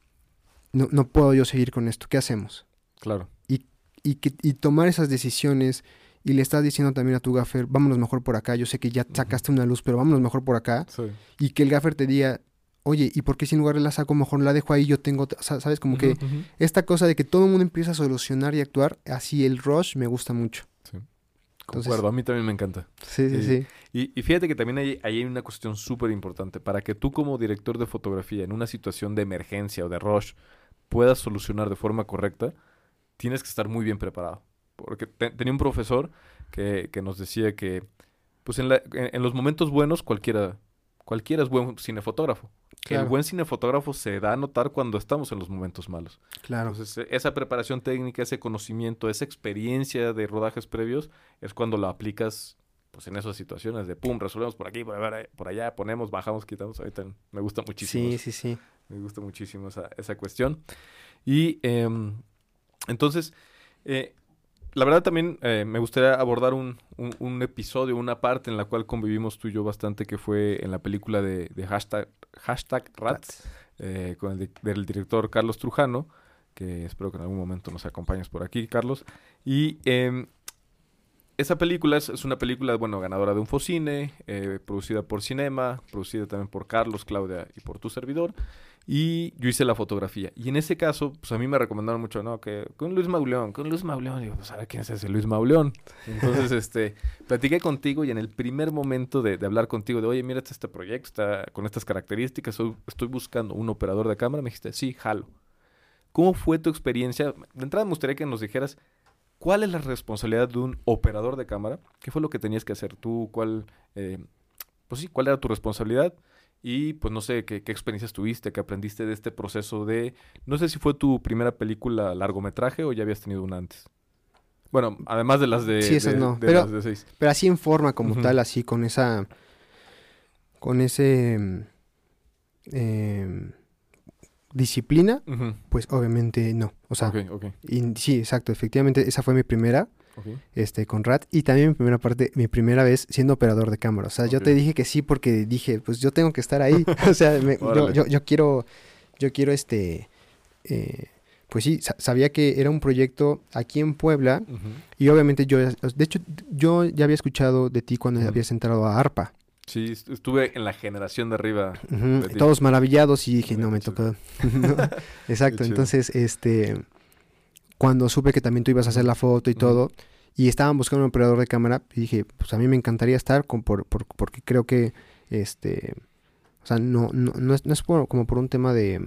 no puedo yo seguir con esto, ¿qué hacemos? Claro. Y tomar esas decisiones y le estás diciendo también a tu gaffer, vámonos mejor por acá, yo sé que ya Ujú. sacaste una luz, pero vámonos mejor por acá. Sí. Y que el gaffer te diga, oye, ¿y por qué si en lugar de la saco, mejor la dejo ahí, yo tengo, sabes? Como que Ujú, ujú. esta cosa de que todo el mundo empieza a solucionar y actuar, así el rush me gusta mucho. Sí. Entonces- Concuerdo, a mí también me encanta. Sí, sí, Sí. sí. Y fíjate que también ahí hay una cuestión súper importante. Para que tú como director de fotografía en una situación de emergencia o de rush puedas solucionar de forma correcta, tienes que estar muy bien preparado. Porque tenía un profesor que nos decía que pues en los momentos buenos cualquiera es buen cinefotógrafo. El Claro. buen cinefotógrafo se da a notar cuando estamos en los momentos malos. Claro. Entonces, esa preparación técnica, ese conocimiento, esa experiencia de rodajes previos es cuando la aplicas pues en esas situaciones de pum, resolvemos por aquí, por allá, ponemos, bajamos, quitamos. Ahorita me gusta muchísimo. Sí, eso. sí, sí. Me gusta muchísimo esa cuestión. Y entonces, eh, la verdad también me gustaría abordar un episodio, una parte en la cual convivimos tú y yo bastante, que fue en la película de hashtag Rats, con del director Carlos Trujano, que espero que en algún momento nos acompañes por aquí, Carlos. Y esa película es una película, bueno, ganadora de un Focine, producida por Cinema, producida también por Carlos, Claudia y por tu servidor. Y yo hice la fotografía. Y en ese caso, pues a mí me recomendaron mucho, ¿no? Que con Luis Mauleón. Digo, pues a ver quién es ese Luis Mauleón. Entonces, platiqué contigo y en el primer momento de hablar contigo, de, oye, mira este proyecto, está con estas características, estoy buscando un operador de cámara, me dijiste, sí, jalo. ¿Cómo fue tu experiencia? De entrada me gustaría que nos dijeras, ¿cuál es la responsabilidad de un operador de cámara? ¿Qué fue lo que tenías que hacer tú? ¿Cuál era tu responsabilidad? Y pues no sé, ¿qué experiencias tuviste, qué aprendiste de este proceso de... No sé si fue tu primera película largometraje o ya habías tenido una antes. Bueno, además de las de... Sí, esas no. de Pero- las de 6. Pero así en forma como Ujú. tal, así con ese disciplina, pues obviamente no. O sea, Ok. sí, exacto, efectivamente, esa fue mi primera, Ok. con Rat, y también mi primera vez siendo operador de cámara. O sea, yo Ok. te dije que sí porque dije, pues yo tengo que estar ahí. O sea, Órale. yo quiero, pues sí, sabía que era un proyecto aquí en Puebla, Ujú. y obviamente de hecho, yo ya había escuchado de ti cuando Ujú. habías entrado a ARPA. Sí, estuve en la generación de arriba. Ujú, de ti. todos maravillados y dije, no, me Qué tocó. ¿No? Exacto, Qué chido. entonces, cuando supe que también tú ibas a hacer la foto y Ujú. todo, y estaban buscando un operador de cámara, y dije, pues a mí me encantaría estar porque creo que, o sea, no es como por un tema de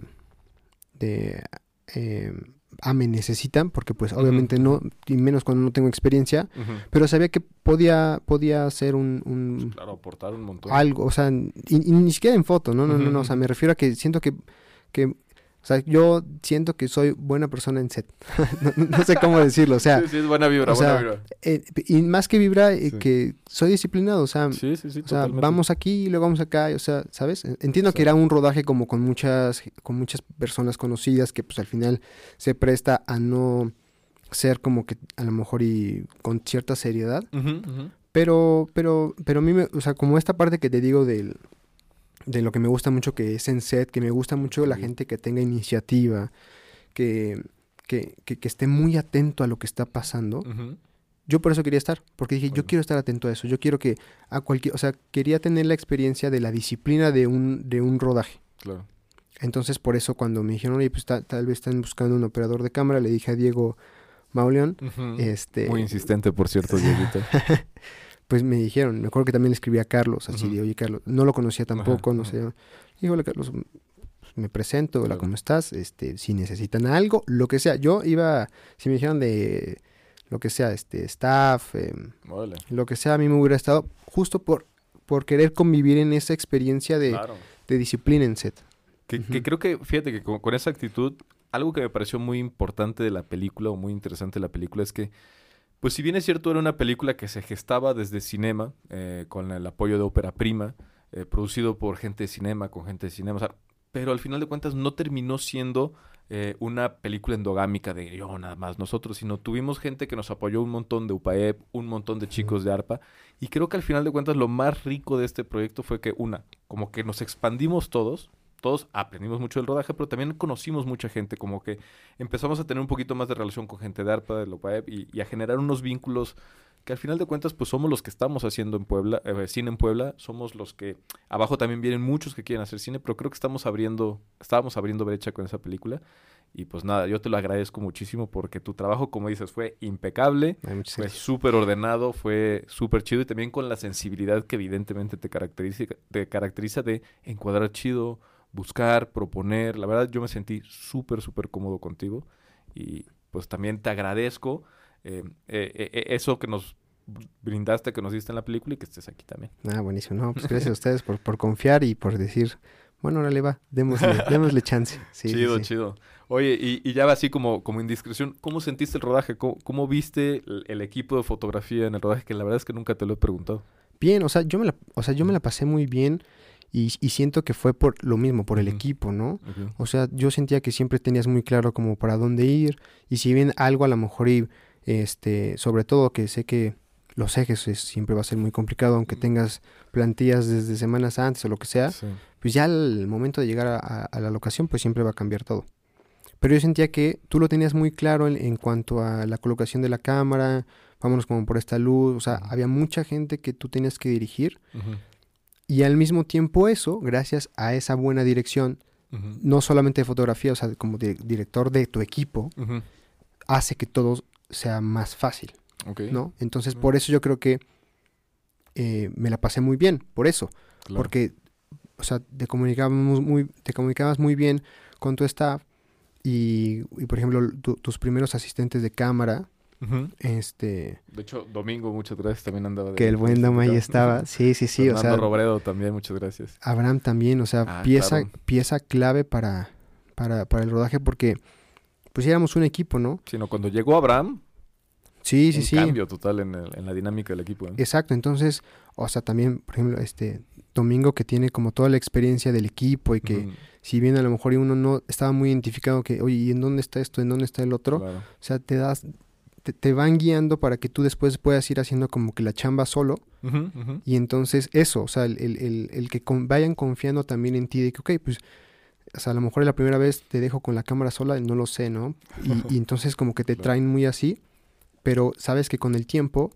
me necesitan, porque pues Ujú, obviamente ujú. no, y menos cuando no tengo experiencia, Ujú. pero sabía que podía hacer un Claro, aportar un montón. algo, o sea, y ni siquiera en foto, no, o sea, Ujú. me refiero a que siento que, o sea, yo siento que soy buena persona en set, no sé cómo decirlo, o sea, Sí, es buena vibra, o sea, buena vibra. y más que vibra, Sí. que soy disciplinado, o sea, Sí, o sea, totalmente. vamos aquí y luego vamos acá, o sea, ¿sabes? Entiendo que Sí. era un rodaje como con muchas personas conocidas que pues al final se presta a no ser como que a lo mejor y con cierta seriedad, Ujú, ujú. pero a mí, o sea, como esta parte que te digo de lo que me gusta mucho que es en set, que me gusta mucho la Sí. gente que tenga iniciativa, que esté muy atento a lo que está pasando. Ujú. Yo por eso quería estar, porque dije, yo Bueno. quiero estar atento a eso, yo quiero que o sea, quería tener la experiencia de la disciplina de un rodaje. Claro. Entonces, por eso cuando me dijeron, oye, pues tal vez están buscando un operador de cámara, le dije a Diego Mauleón, Muy insistente, por cierto, Dieguito. pues me dijeron, me acuerdo que también le escribí a Carlos, así de, oye, Carlos, no lo conocía tampoco, no sé. Y hola, Carlos, me presento, hola, ¿cómo estás? Si necesitan algo, lo que sea. Yo iba, si me dijeron de lo que sea, staff, lo que sea, a mí me hubiera estado justo por querer convivir en esa experiencia de disciplina en set. Que creo que, fíjate que con esa actitud, algo que me pareció muy importante de la película, o muy interesante de la película, es que, pues si bien es cierto, era una película que se gestaba desde Cinema, con el apoyo de Ópera Prima, producido por gente de Cinema, con gente de Cinema, o sea, pero al final de cuentas no terminó siendo una película endogámica de yo nada más nosotros, sino tuvimos gente que nos apoyó, un montón de UPAEP, un montón de chicos de ARPA, y creo que al final de cuentas lo más rico de este proyecto fue que, como que nos expandimos todos aprendimos mucho del rodaje, pero también conocimos mucha gente, como que empezamos a tener un poquito más de relación con gente de ARPA, de la UPAEP, y a generar unos vínculos que al final de cuentas pues somos los que estamos haciendo en Puebla, cine en Puebla, somos los que, abajo también vienen muchos que quieren hacer cine, pero creo que estábamos abriendo brecha con esa película, y pues nada, yo te lo agradezco muchísimo porque tu trabajo, como dices, fue impecable, fue súper ordenado, fue súper chido, y también con la sensibilidad que evidentemente te caracteriza de encuadrar chido, buscar, proponer. La verdad, yo me sentí súper, súper cómodo contigo. Y pues también te agradezco eso que nos brindaste, que nos diste en la película, y que estés aquí también. Buenísimo. No, pues gracias a ustedes por confiar y por decir, bueno, órale va, démosle chance. Sí, chido, chido. Oye, y ya así como indiscreción, ¿cómo sentiste el rodaje? ¿Cómo viste el equipo de fotografía en el rodaje? Que la verdad es que nunca te lo he preguntado. Bien, yo me la pasé muy bien. Y siento que fue por lo mismo, por el equipo, ¿no? Okay. O sea, yo sentía que siempre tenías muy claro como para dónde ir. Y si bien algo a lo mejor, sobre todo que sé que los ejes siempre va a ser muy complicado, aunque tengas plantillas desde semanas antes o lo que sea, pues ya al momento de llegar a la locación, pues siempre va a cambiar todo. Pero yo sentía que tú lo tenías muy claro en cuanto a la colocación de la cámara, vámonos como por esta luz, o sea, había mucha gente que tú tenías que dirigir. Y al mismo tiempo eso, gracias a esa buena dirección, no solamente de fotografía, o sea, como director de tu equipo, hace que todo sea más fácil, ¿no? Entonces, por eso yo creo que me la pasé muy bien, por eso. Claro. Porque, o sea, te comunicabas muy bien con tu staff y por ejemplo, tus primeros asistentes de cámara. De hecho, Domingo, muchas gracias, también andaba que el buen Dom ahí estaba, sí, Fernando, o sea, Robredo también, muchas gracias. Abraham también, o sea, pieza clave para el rodaje, porque pues éramos un equipo, ¿no? Sino cuando llegó Abraham, sí, cambio total en la dinámica del equipo, ¿eh? Exacto, entonces, o sea, también, por ejemplo, Domingo, que tiene como toda la experiencia del equipo y que si bien a lo mejor uno no estaba muy identificado que, oye, ¿y en dónde está esto? ¿En dónde está el otro? Claro. O sea, te van guiando para que tú después puedas ir haciendo como que la chamba solo. Y entonces eso, o sea, el que vayan confiando también en ti de que, ok, pues, o sea, a lo mejor la primera vez te dejo con la cámara sola, no lo sé, ¿no? Y entonces como que te traen muy así, pero sabes que con el tiempo,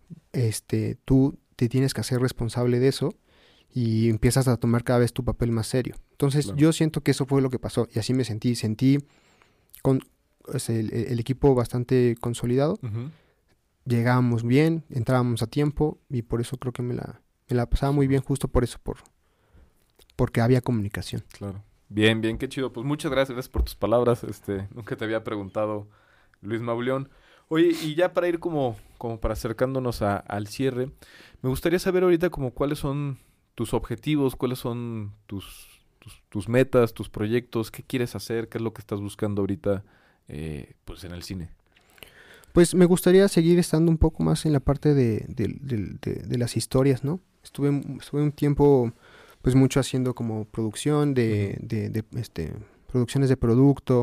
tú te tienes que hacer responsable de eso y empiezas a tomar cada vez tu papel más serio. Entonces yo siento que eso fue lo que pasó y así me sentí con el equipo bastante consolidado. Llegábamos bien, entrábamos a tiempo y por eso creo que me la pasaba muy bien, justo por eso, porque había comunicación. Claro. Bien, qué chido. Pues muchas gracias por tus palabras. Nunca te había preguntado, Luis Mauleón. Oye, y ya para ir como para acercándonos al cierre, me gustaría saber ahorita como cuáles son tus objetivos, cuáles son tus metas, tus proyectos, qué quieres hacer, qué es lo que estás buscando ahorita pues en el cine. Pues me gustaría seguir estando un poco más en la parte de las historias, ¿no? Estuve un tiempo pues mucho haciendo como producción de producciones de producto.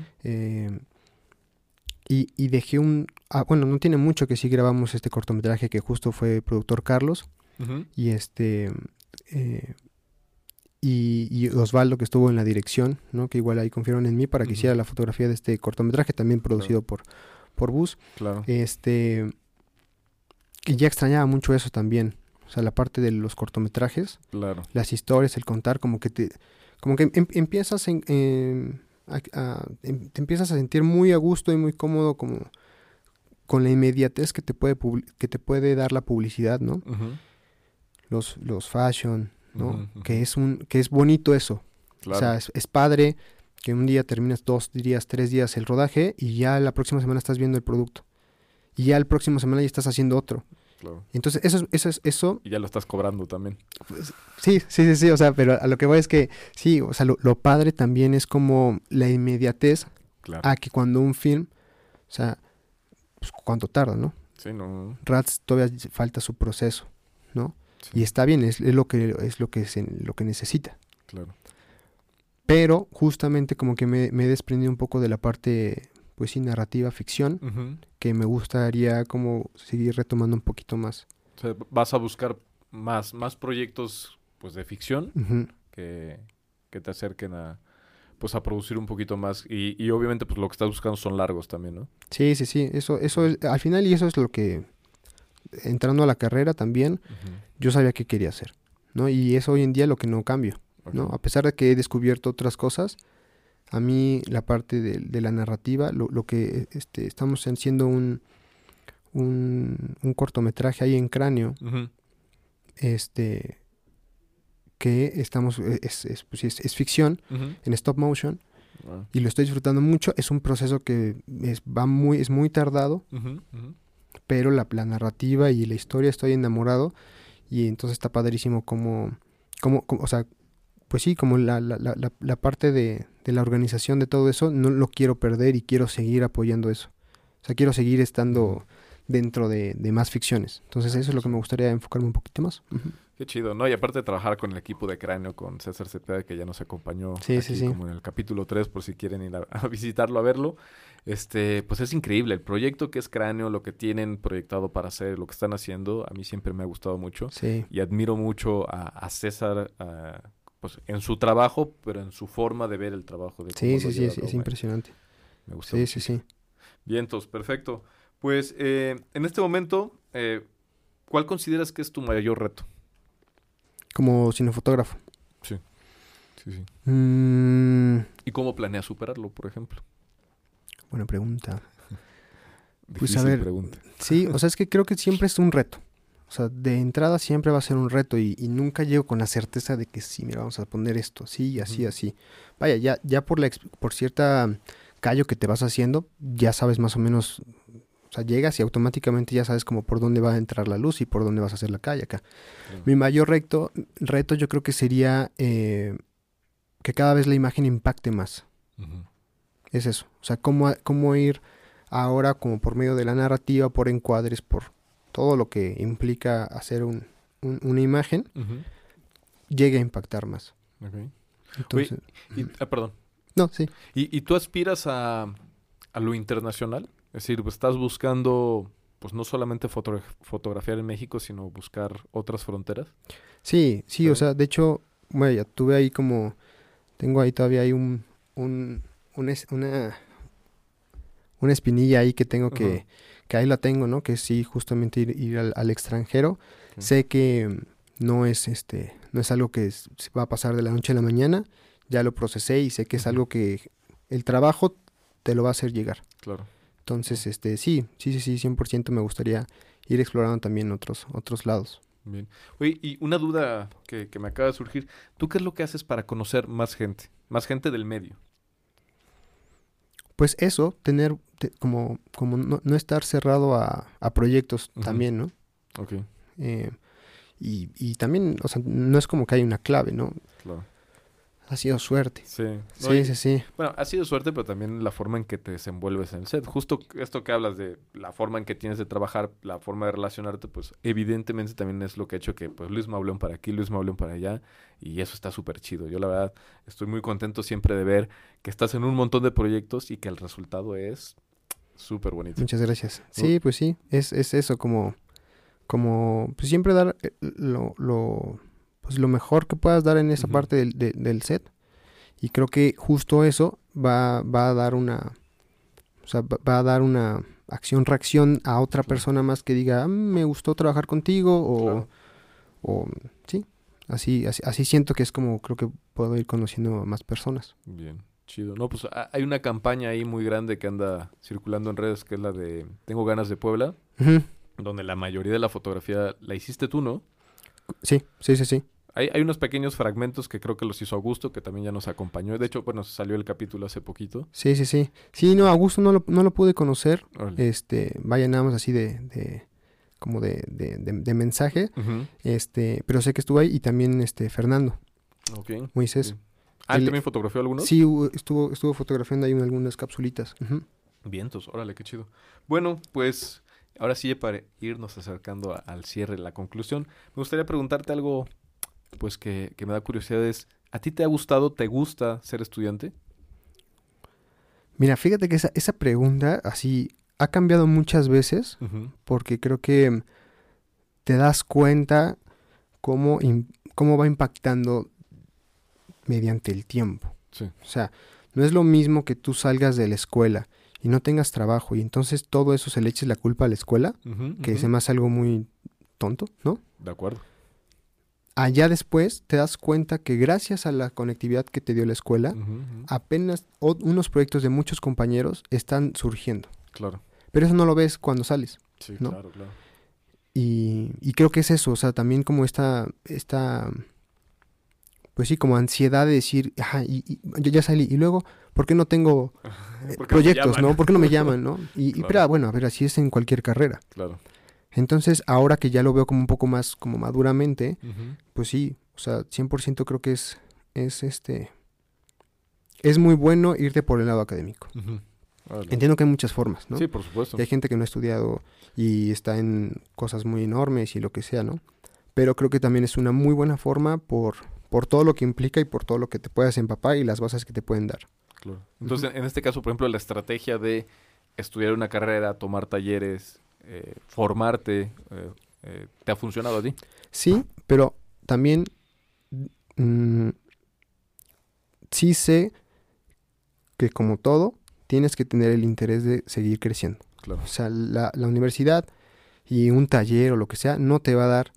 Y dejé bueno, no tiene mucho que sí grabamos este cortometraje que justo fue productor Carlos. Y y Osvaldo, que estuvo en la dirección, ¿no? Que igual ahí confiaron en mí para que hiciera la fotografía de este cortometraje, también producido por Bus. Claro. Y ya extrañaba mucho eso también. O sea, la parte de los cortometrajes. Claro. Las historias, el contar, como que como que empiezas te empiezas a sentir muy a gusto y muy cómodo como con la inmediatez que te puede dar la publicidad, ¿no? Ujú. Los fashion, ¿no? Ujú, ujú. Que es bonito eso. Claro. O sea, es padre que un día terminas 2 días, 3 días el rodaje y ya la próxima semana estás viendo el producto. Y ya la próxima semana ya estás haciendo otro. Claro. Entonces, eso. Y ya lo estás cobrando también. Sí, o sea, pero a lo que voy es que, sí, o sea, lo padre también es como la inmediatez Claro. a que cuando un film, o sea, pues cuánto tarda, ¿no? Sí, no. Rats todavía falta su proceso, ¿no? Sí, Y está bien, es lo que necesita. claro. Pero justamente como que me he desprendido un poco de la parte, pues sí, narrativa, ficción, Ujú. que me gustaría como seguir retomando un poquito más. O sea, vas a buscar más proyectos pues de ficción Ujú. que te acerquen a pues a producir un poquito más. Y obviamente pues lo que estás buscando son largos también, ¿no? Sí, eso es, al final, y eso es lo que, entrando a la carrera también, Ujú. yo sabía que quería hacer, ¿no? Y es hoy en día lo que no cambio, ¿no? Ok. A pesar de que he descubierto otras cosas, a mí la parte de la narrativa, lo que estamos haciendo un cortometraje ahí en Cráneo, Ujú. que estamos, pues es ficción, Ujú. en stop motion, Ah. y lo estoy disfrutando mucho. Es un proceso que es muy tardado, Ujú. Ujú. pero la narrativa y la historia estoy enamorado, y entonces está padrísimo como o sea, pues sí, como la parte de la organización de todo eso, no lo quiero perder y quiero seguir apoyando eso. O sea, quiero seguir estando Ujú. dentro de más ficciones. Entonces eso es lo que me gustaría enfocarme un poquito más. Ujú. Qué chido, ¿no? Y aparte de trabajar con el equipo de Cráneo, con César Cepeda, que ya nos acompañó Sí, aquí sí. como en el capítulo 3, por si quieren ir a visitarlo, a verlo. Pues es increíble. El proyecto que es Cráneo, lo que tienen proyectado para hacer, lo que están haciendo, a mí siempre me ha gustado mucho. Sí, Y admiro mucho a César, pues en su trabajo, pero en su forma de ver el trabajo, de cómo sí, lo lleva a es cabo. impresionante. Me gusta Sí, muchísimo. Vientos, perfecto. Pues en este momento, ¿cuál consideras que es tu mayor reto? Como cinefotógrafo. Sí, sí. Mm, ¿Y cómo planeas superarlo, por ejemplo? buena pregunta. Pues, Difícil a ver, pregunta. Sí, o sea, es que creo que siempre es un reto. O sea, de entrada siempre va a ser un reto y nunca llego con la certeza de que sí, mira, vamos a poner esto, sí, así, Ujú. así. Vaya, ya por cierta callo que te vas haciendo, ya sabes más o menos, o sea, llegas y automáticamente ya sabes como por dónde va a entrar la luz y por dónde vas a hacer la calle acá. Claro. Mi mayor reto yo creo que sería que cada vez la imagen impacte más. Ujú. Es eso. O sea, cómo ir ahora como por medio de la narrativa, por encuadres, por todo lo que implica hacer una imagen, Ujú. llegue a impactar más. Ok. Entonces, Perdón. no, sí. ¿Y tú aspiras a lo internacional? Es decir, pues, estás buscando, pues no solamente fotografiar en México, sino buscar otras fronteras. Sí, Sí. o sea, de hecho, bueno, ya tuve ahí como, tengo ahí todavía hay una espinilla ahí que tengo que ahí la tengo, ¿no? Que sí, justamente ir al extranjero. Ok. Sé que no es algo que se va a pasar de la noche a la mañana. Ya lo procesé y sé que es Ujú. algo que el trabajo te lo va a hacer llegar. Claro. Entonces, sí, 100% me gustaría ir explorando también otros lados. Bien. Oye, y una duda que me acaba de surgir. ¿Tú qué es lo que haces para conocer más gente? Más gente del medio. Pues eso, tener como no estar cerrado a proyectos Ujú. también, ¿no? Ok, Y también, o sea, no es como que hay una clave, ¿no? claro. Ha sido suerte. Sí. No, Sí, y- sí. Bueno, ha sido suerte, pero también la forma en que te desenvuelves en el set. Justo esto que hablas de la forma en que tienes de trabajar, la forma de relacionarte, pues evidentemente también es lo que ha hecho que pues Luis Mauleón para aquí, Luis Mauleón para allá, y eso está súper chido. Yo la verdad estoy muy contento siempre de ver que estás en un montón de proyectos y que el resultado es súper bonito. Muchas gracias. Sí, pues sí, es eso, como pues siempre dar pues lo mejor que puedas dar en esa Ujú. parte del set. Y creo que justo eso va a dar va a dar una acción-reacción a otra Claro. persona más que diga, me gustó trabajar contigo, Claro. o sí, Así siento que es como creo que puedo ir conociendo a más personas. Bien, chido. No, pues hay una campaña ahí muy grande que anda circulando en redes, que es la de Tengo ganas de Puebla, Ujú. donde la mayoría de la fotografía la hiciste tú, ¿no? Sí. Hay unos pequeños fragmentos que creo que los hizo Augusto, que también ya nos acompañó. De hecho, bueno, salió el capítulo hace poquito. Sí. Sí, no, Augusto no lo pude conocer. Órale. Vaya nada más así de mensaje. Ujú. Pero sé que estuvo ahí y también Fernando Ok. Moisés. Sí. ¿Él Él- también fotografió algunos? Sí, estuvo fotografiando ahí algunas capsulitas. Ujú. Vientos, órale, qué chido. Bueno, pues ahora sí, para irnos acercando al cierre, la conclusión, me gustaría preguntarte algo, pues que me da curiosidad es, ¿a ti te gusta ser estudiante? Mira, fíjate que esa pregunta así ha cambiado muchas veces Ujú. porque creo que te das cuenta cómo va impactando mediante el tiempo. Sí. O sea, no es lo mismo que tú salgas de la escuela y no tengas trabajo y entonces todo eso se le eches la culpa a la escuela, Ujú, que ujú. se me hace algo muy tonto, ¿no? De acuerdo. Allá después te das cuenta que gracias a la conectividad que te dio la escuela, Ujú, ujú. apenas unos proyectos de muchos compañeros están surgiendo. Claro. Pero eso no lo ves cuando sales. Sí, ¿no? claro, claro. Y creo que es eso, o sea, también como pues sí, como ansiedad de decir, ajá, y yo ya salí, y luego, ¿por qué no tengo ¿Por qué no me proyectos, llaman? no? ¿Por qué no me llaman, no? Claro. Pero bueno, a ver, así es en cualquier carrera. Claro. Entonces, ahora que ya lo veo como un poco más como maduramente, Ujú. pues sí, o sea, 100% creo que es muy bueno irte por el lado académico. Ujú. Órale. Entiendo que hay muchas formas, ¿no? Sí, por supuesto. Y hay gente que no ha estudiado y está en cosas muy enormes y lo que sea, ¿no? Pero creo que también es una muy buena forma por todo lo que implica y por todo lo que te puedas empapar y las bases que te pueden dar. Claro. Entonces, en este caso, por ejemplo, la estrategia de estudiar una carrera, tomar talleres, formarte, ¿te ha funcionado a ti? Sí, pero también mm, sí sé que como todo, tienes que tener el interés de seguir creciendo. Claro. O sea, la universidad y un taller o lo que sea no te va a dar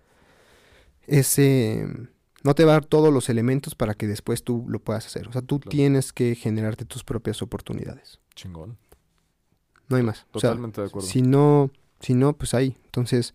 no te va a dar todos los elementos para que después tú lo puedas hacer. O sea, tú Claro. tienes que generarte tus propias oportunidades. Chingón. No hay más. O sea, Totalmente de acuerdo. si no, pues ahí. Entonces,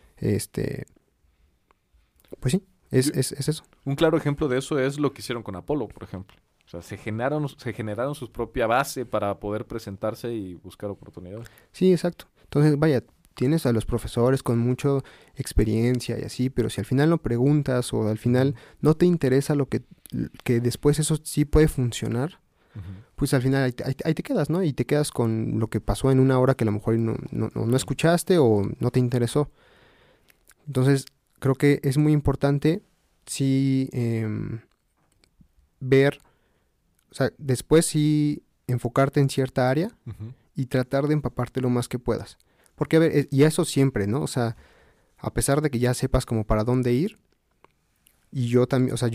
pues sí, es eso. Un claro ejemplo de eso es lo que hicieron con Apolo, por ejemplo. O sea, se generaron su propia base para poder presentarse y buscar oportunidades. Sí, exacto. Entonces, vaya, tienes a los profesores con mucha experiencia y así, pero si al final no preguntas o al final no te interesa lo que después eso sí puede funcionar, Ujú. pues al final ahí te quedas, ¿no? Y te quedas con lo que pasó en una hora que a lo mejor no escuchaste o no te interesó. Entonces, creo que es muy importante sí ver, o sea, después sí enfocarte en cierta área Ujú. y tratar de empaparte lo más que puedas. Porque, a ver, y eso siempre, ¿no? O sea, a pesar de que ya sepas como para dónde ir, y yo también, o sea,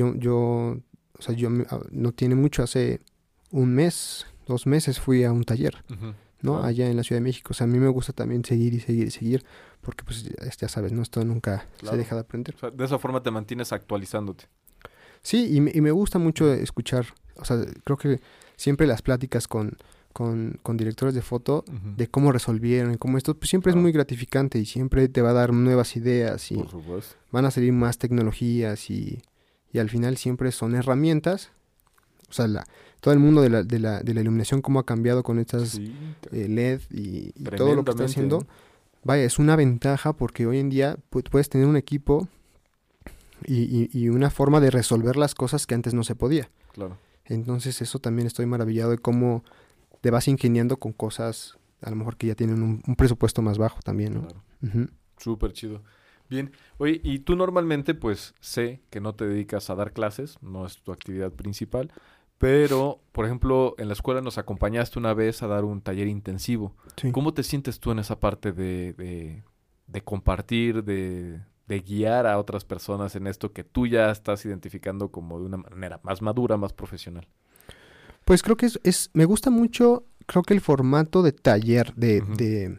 no tiene mucho, hace un mes, 2 meses fui a un taller, Ujú. ¿no? Claro. Allá en la Ciudad de México. O sea, a mí me gusta también seguir, porque pues ya sabes, ¿no? Esto nunca Claro. se deja de aprender. O sea, de esa forma te mantienes actualizándote. Sí, y me gusta mucho escuchar, o sea, creo que siempre las pláticas con directores de foto, Ujú. de cómo resolvieron y cómo esto, pues siempre es Claro. muy gratificante y siempre te va a dar nuevas ideas y Por supuesto. van a salir más tecnologías y al final siempre son herramientas. O sea, todo el mundo de la iluminación, cómo ha cambiado con estas Sí. LED y todo lo que está Tremendamente, haciendo. ¿eh? Vaya, es una ventaja porque hoy en día puedes tener un equipo y una forma de resolver las cosas que antes no se podía. Claro. Entonces eso también estoy maravillado de cómo te vas ingeniando con cosas a lo mejor que ya tienen un presupuesto más bajo también, ¿no? Claro. Ujú. Súper chido. Bien. Oye, y tú normalmente, pues, sé que no te dedicas a dar clases, no es tu actividad principal, pero, por ejemplo, en la escuela nos acompañaste una vez a dar un taller intensivo. Sí. ¿Cómo te sientes tú en esa parte de compartir, de guiar a otras personas en esto que tú ya estás identificando como de una manera más madura, más profesional? Pues creo que me gusta mucho, creo que el formato de taller, Ujú.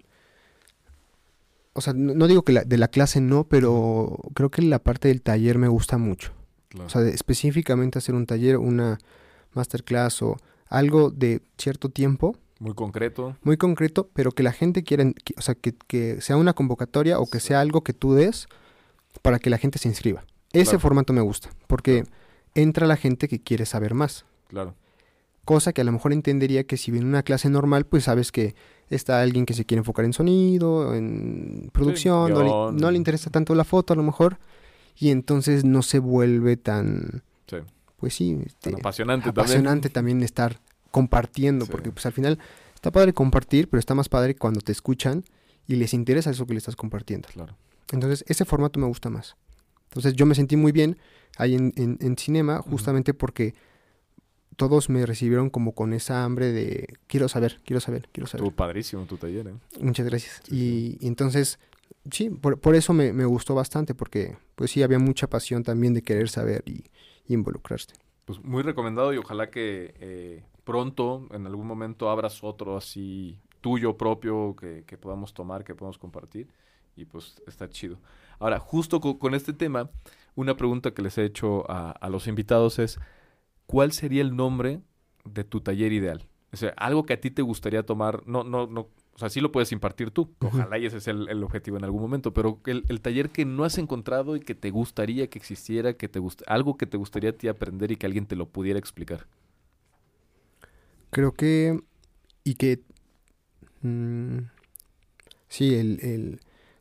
o sea, no digo que de la clase no, pero creo que la parte del taller me gusta mucho. O sea, específicamente hacer un taller, una masterclass o algo de cierto tiempo. Muy concreto. Muy concreto, pero que la gente quiera, o sea, que sea una convocatoria o que sea algo que tú des para que la gente se inscriba. Ese formato me gusta, porque entra la gente que quiere saber más. Claro. Cosa que a lo mejor entendería que si viene una clase normal, pues sabes que está alguien que se quiere enfocar en sonido, en producción, no le interesa tanto la foto a lo mejor, y entonces no se vuelve tan, pues sí, tan apasionante también estar compartiendo, porque pues al final está padre compartir, pero está más padre cuando te escuchan y les interesa eso que le estás compartiendo. Claro. Entonces ese formato me gusta más. Entonces yo me sentí muy bien ahí en Cinema, justamente porque todos me recibieron como con esa hambre de quiero saber. Estuvo padrísimo tu taller, ¿eh? Muchas gracias. Y entonces, sí, por eso me gustó bastante, porque pues sí, había mucha pasión también de querer saber y involucrarse. Pues muy recomendado y ojalá que pronto, en algún momento, abras otro así tuyo propio que podamos tomar, que podamos compartir y pues está chido. Ahora, justo con este tema, una pregunta que les he hecho a los invitados es ¿cuál sería el nombre de tu taller ideal? O sea, algo que a ti te gustaría tomar, no, o sea, sí lo puedes impartir tú, ojalá y ese es el objetivo en algún momento, pero el taller que no has encontrado y que te gustaría que existiera, algo que te gustaría a ti aprender y que alguien te lo pudiera explicar. Creo que, sí,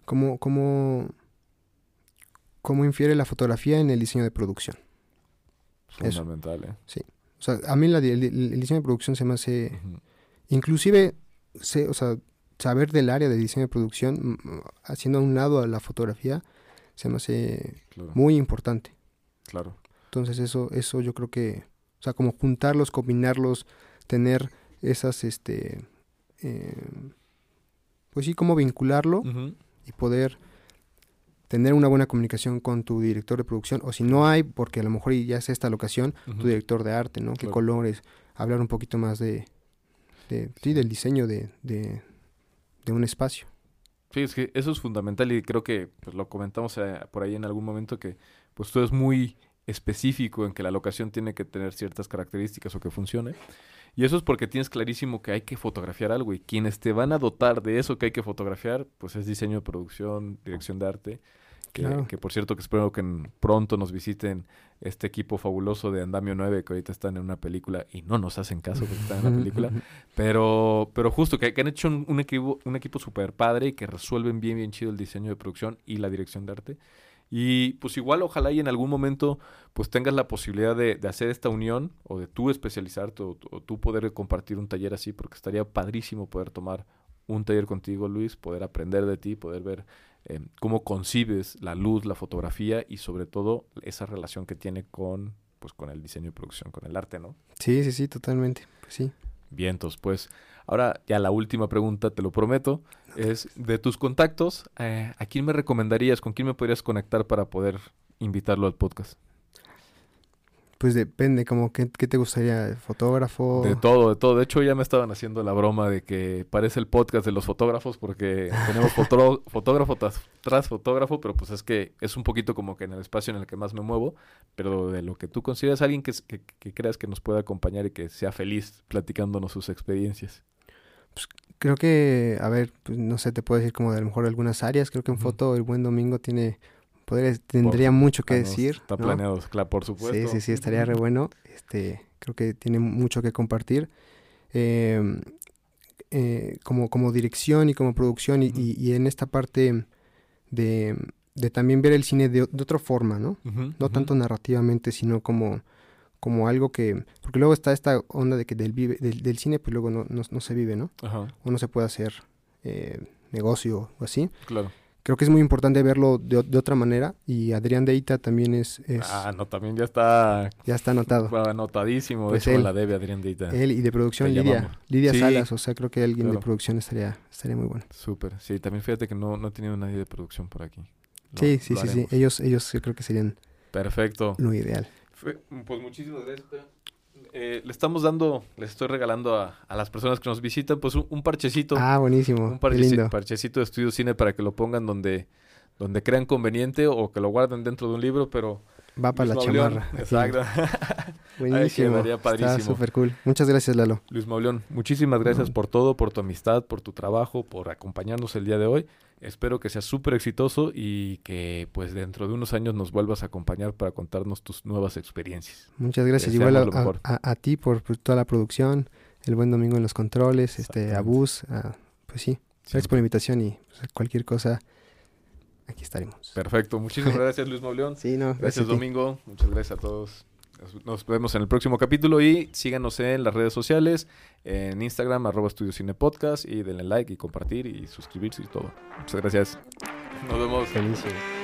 cómo infiere la fotografía en el diseño de producción. Fundamental, ¿eh? Sí. O sea, a mí el diseño de producción se me hace... Inclusive, o sea, saber del área de diseño de producción, haciendo a un lado a la fotografía, se me hace muy importante. Claro. Entonces eso yo creo que... O sea, como juntarlos, combinarlos, tener esas, pues sí, como vincularlo y poder tener una buena comunicación con tu director de producción, o si no hay, porque a lo mejor ya es esta locación, tu director de arte, ¿no? Qué colores, hablar un poquito más del diseño de un espacio. Sí, es que eso es fundamental y creo que pues, lo comentamos por ahí en algún momento que pues tú eres muy específico en que la locación tiene que tener ciertas características o que funcione. Y eso es porque tienes clarísimo que hay que fotografiar algo y quienes te van a dotar de eso que hay que fotografiar, pues es diseño de producción, dirección de arte. Que por cierto que espero que pronto nos visiten este equipo fabuloso de Andamio 9 que ahorita están en una película y no nos hacen caso porque están en la película. Pero justo que han hecho un equipo súper padre y que resuelven bien chido el diseño de producción y la dirección de arte. Y pues igual ojalá y en algún momento pues tengas la posibilidad de hacer esta unión o de tú especializarte o tú poder compartir un taller así porque estaría padrísimo poder tomar un taller contigo, Luis, poder aprender de ti, poder ver cómo concibes la luz, la fotografía y sobre todo esa relación que tiene con el diseño y producción, con el arte, ¿no? Sí, totalmente, pues sí. Vientos, pues ahora ya la última pregunta, te lo prometo, es de tus contactos, ¿a quién me recomendarías, con quién me podrías conectar para poder invitarlo al podcast? Pues depende, como ¿qué te gustaría? ¿Fotógrafo? De todo. De hecho, ya me estaban haciendo la broma de que parece el podcast de los fotógrafos porque tenemos fotógrafo tras fotógrafo, pero pues es que es un poquito como que en el espacio en el que más me muevo, pero de lo que tú consideras alguien que creas que nos pueda acompañar y que sea feliz platicándonos sus experiencias. Pues creo que, a ver, pues no sé, te puedo decir como de a lo mejor algunas áreas. Creo que en foto el Buen Domingo tendría mucho que decir. Está planeado, claro, por supuesto. Sí, estaría re bueno. Creo que tiene mucho que compartir. Como dirección y como producción y en esta parte de también ver el cine de otra forma, ¿no? No tanto narrativamente, sino como algo que... Porque luego está esta onda de que del cine pues luego no se vive, ¿no? Ajá. O no se puede hacer negocio o así. Claro. Creo que es muy importante verlo de otra manera y Adrián Deita también es... no, también ya está... Ya está anotado. Anotadísimo, pues de hecho la debe Adrián Deita. Él y de producción Lidia Salas, o sea, creo que alguien de producción estaría muy bueno. Súper, sí, también fíjate que no he tenido nadie de producción por aquí. Sí. Ellos yo creo que serían... Perfecto. Lo ideal. Pues muchísimas gracias. Les estoy regalando a las personas que nos visitan, pues un parchecito. Ah, buenísimo. Un parchecito de Estudio Cine para que lo pongan donde crean conveniente o que lo guarden dentro de un libro, pero Va para la Luis Mauleón, chamarra. exacto. Buenísimo. Ahí quedaría padrísimo. Está súper cool. Muchas gracias, Lalo. Luis Mauleón, muchísimas gracias por todo, por tu amistad, por tu trabajo, por acompañarnos el día de hoy. Espero que seas súper exitoso y que pues dentro de unos años nos vuelvas a acompañar para contarnos tus nuevas experiencias. Muchas gracias. Deseamos Igual lo mejor. a ti por toda la producción, el buen domingo en los controles, a Bus, pues sí. Gracias por la invitación y pues, cualquier cosa, aquí estaremos. Perfecto. Muchísimas gracias, Luis Mauleón. Sí, no, Gracias, a ti. Domingo. Muchas gracias a todos. Nos vemos en el próximo capítulo y síganos en las redes sociales, en Instagram, @EstudioCinePodcast, y denle like y compartir y suscribirse y todo. Muchas gracias. Nos vemos. Buenísimo.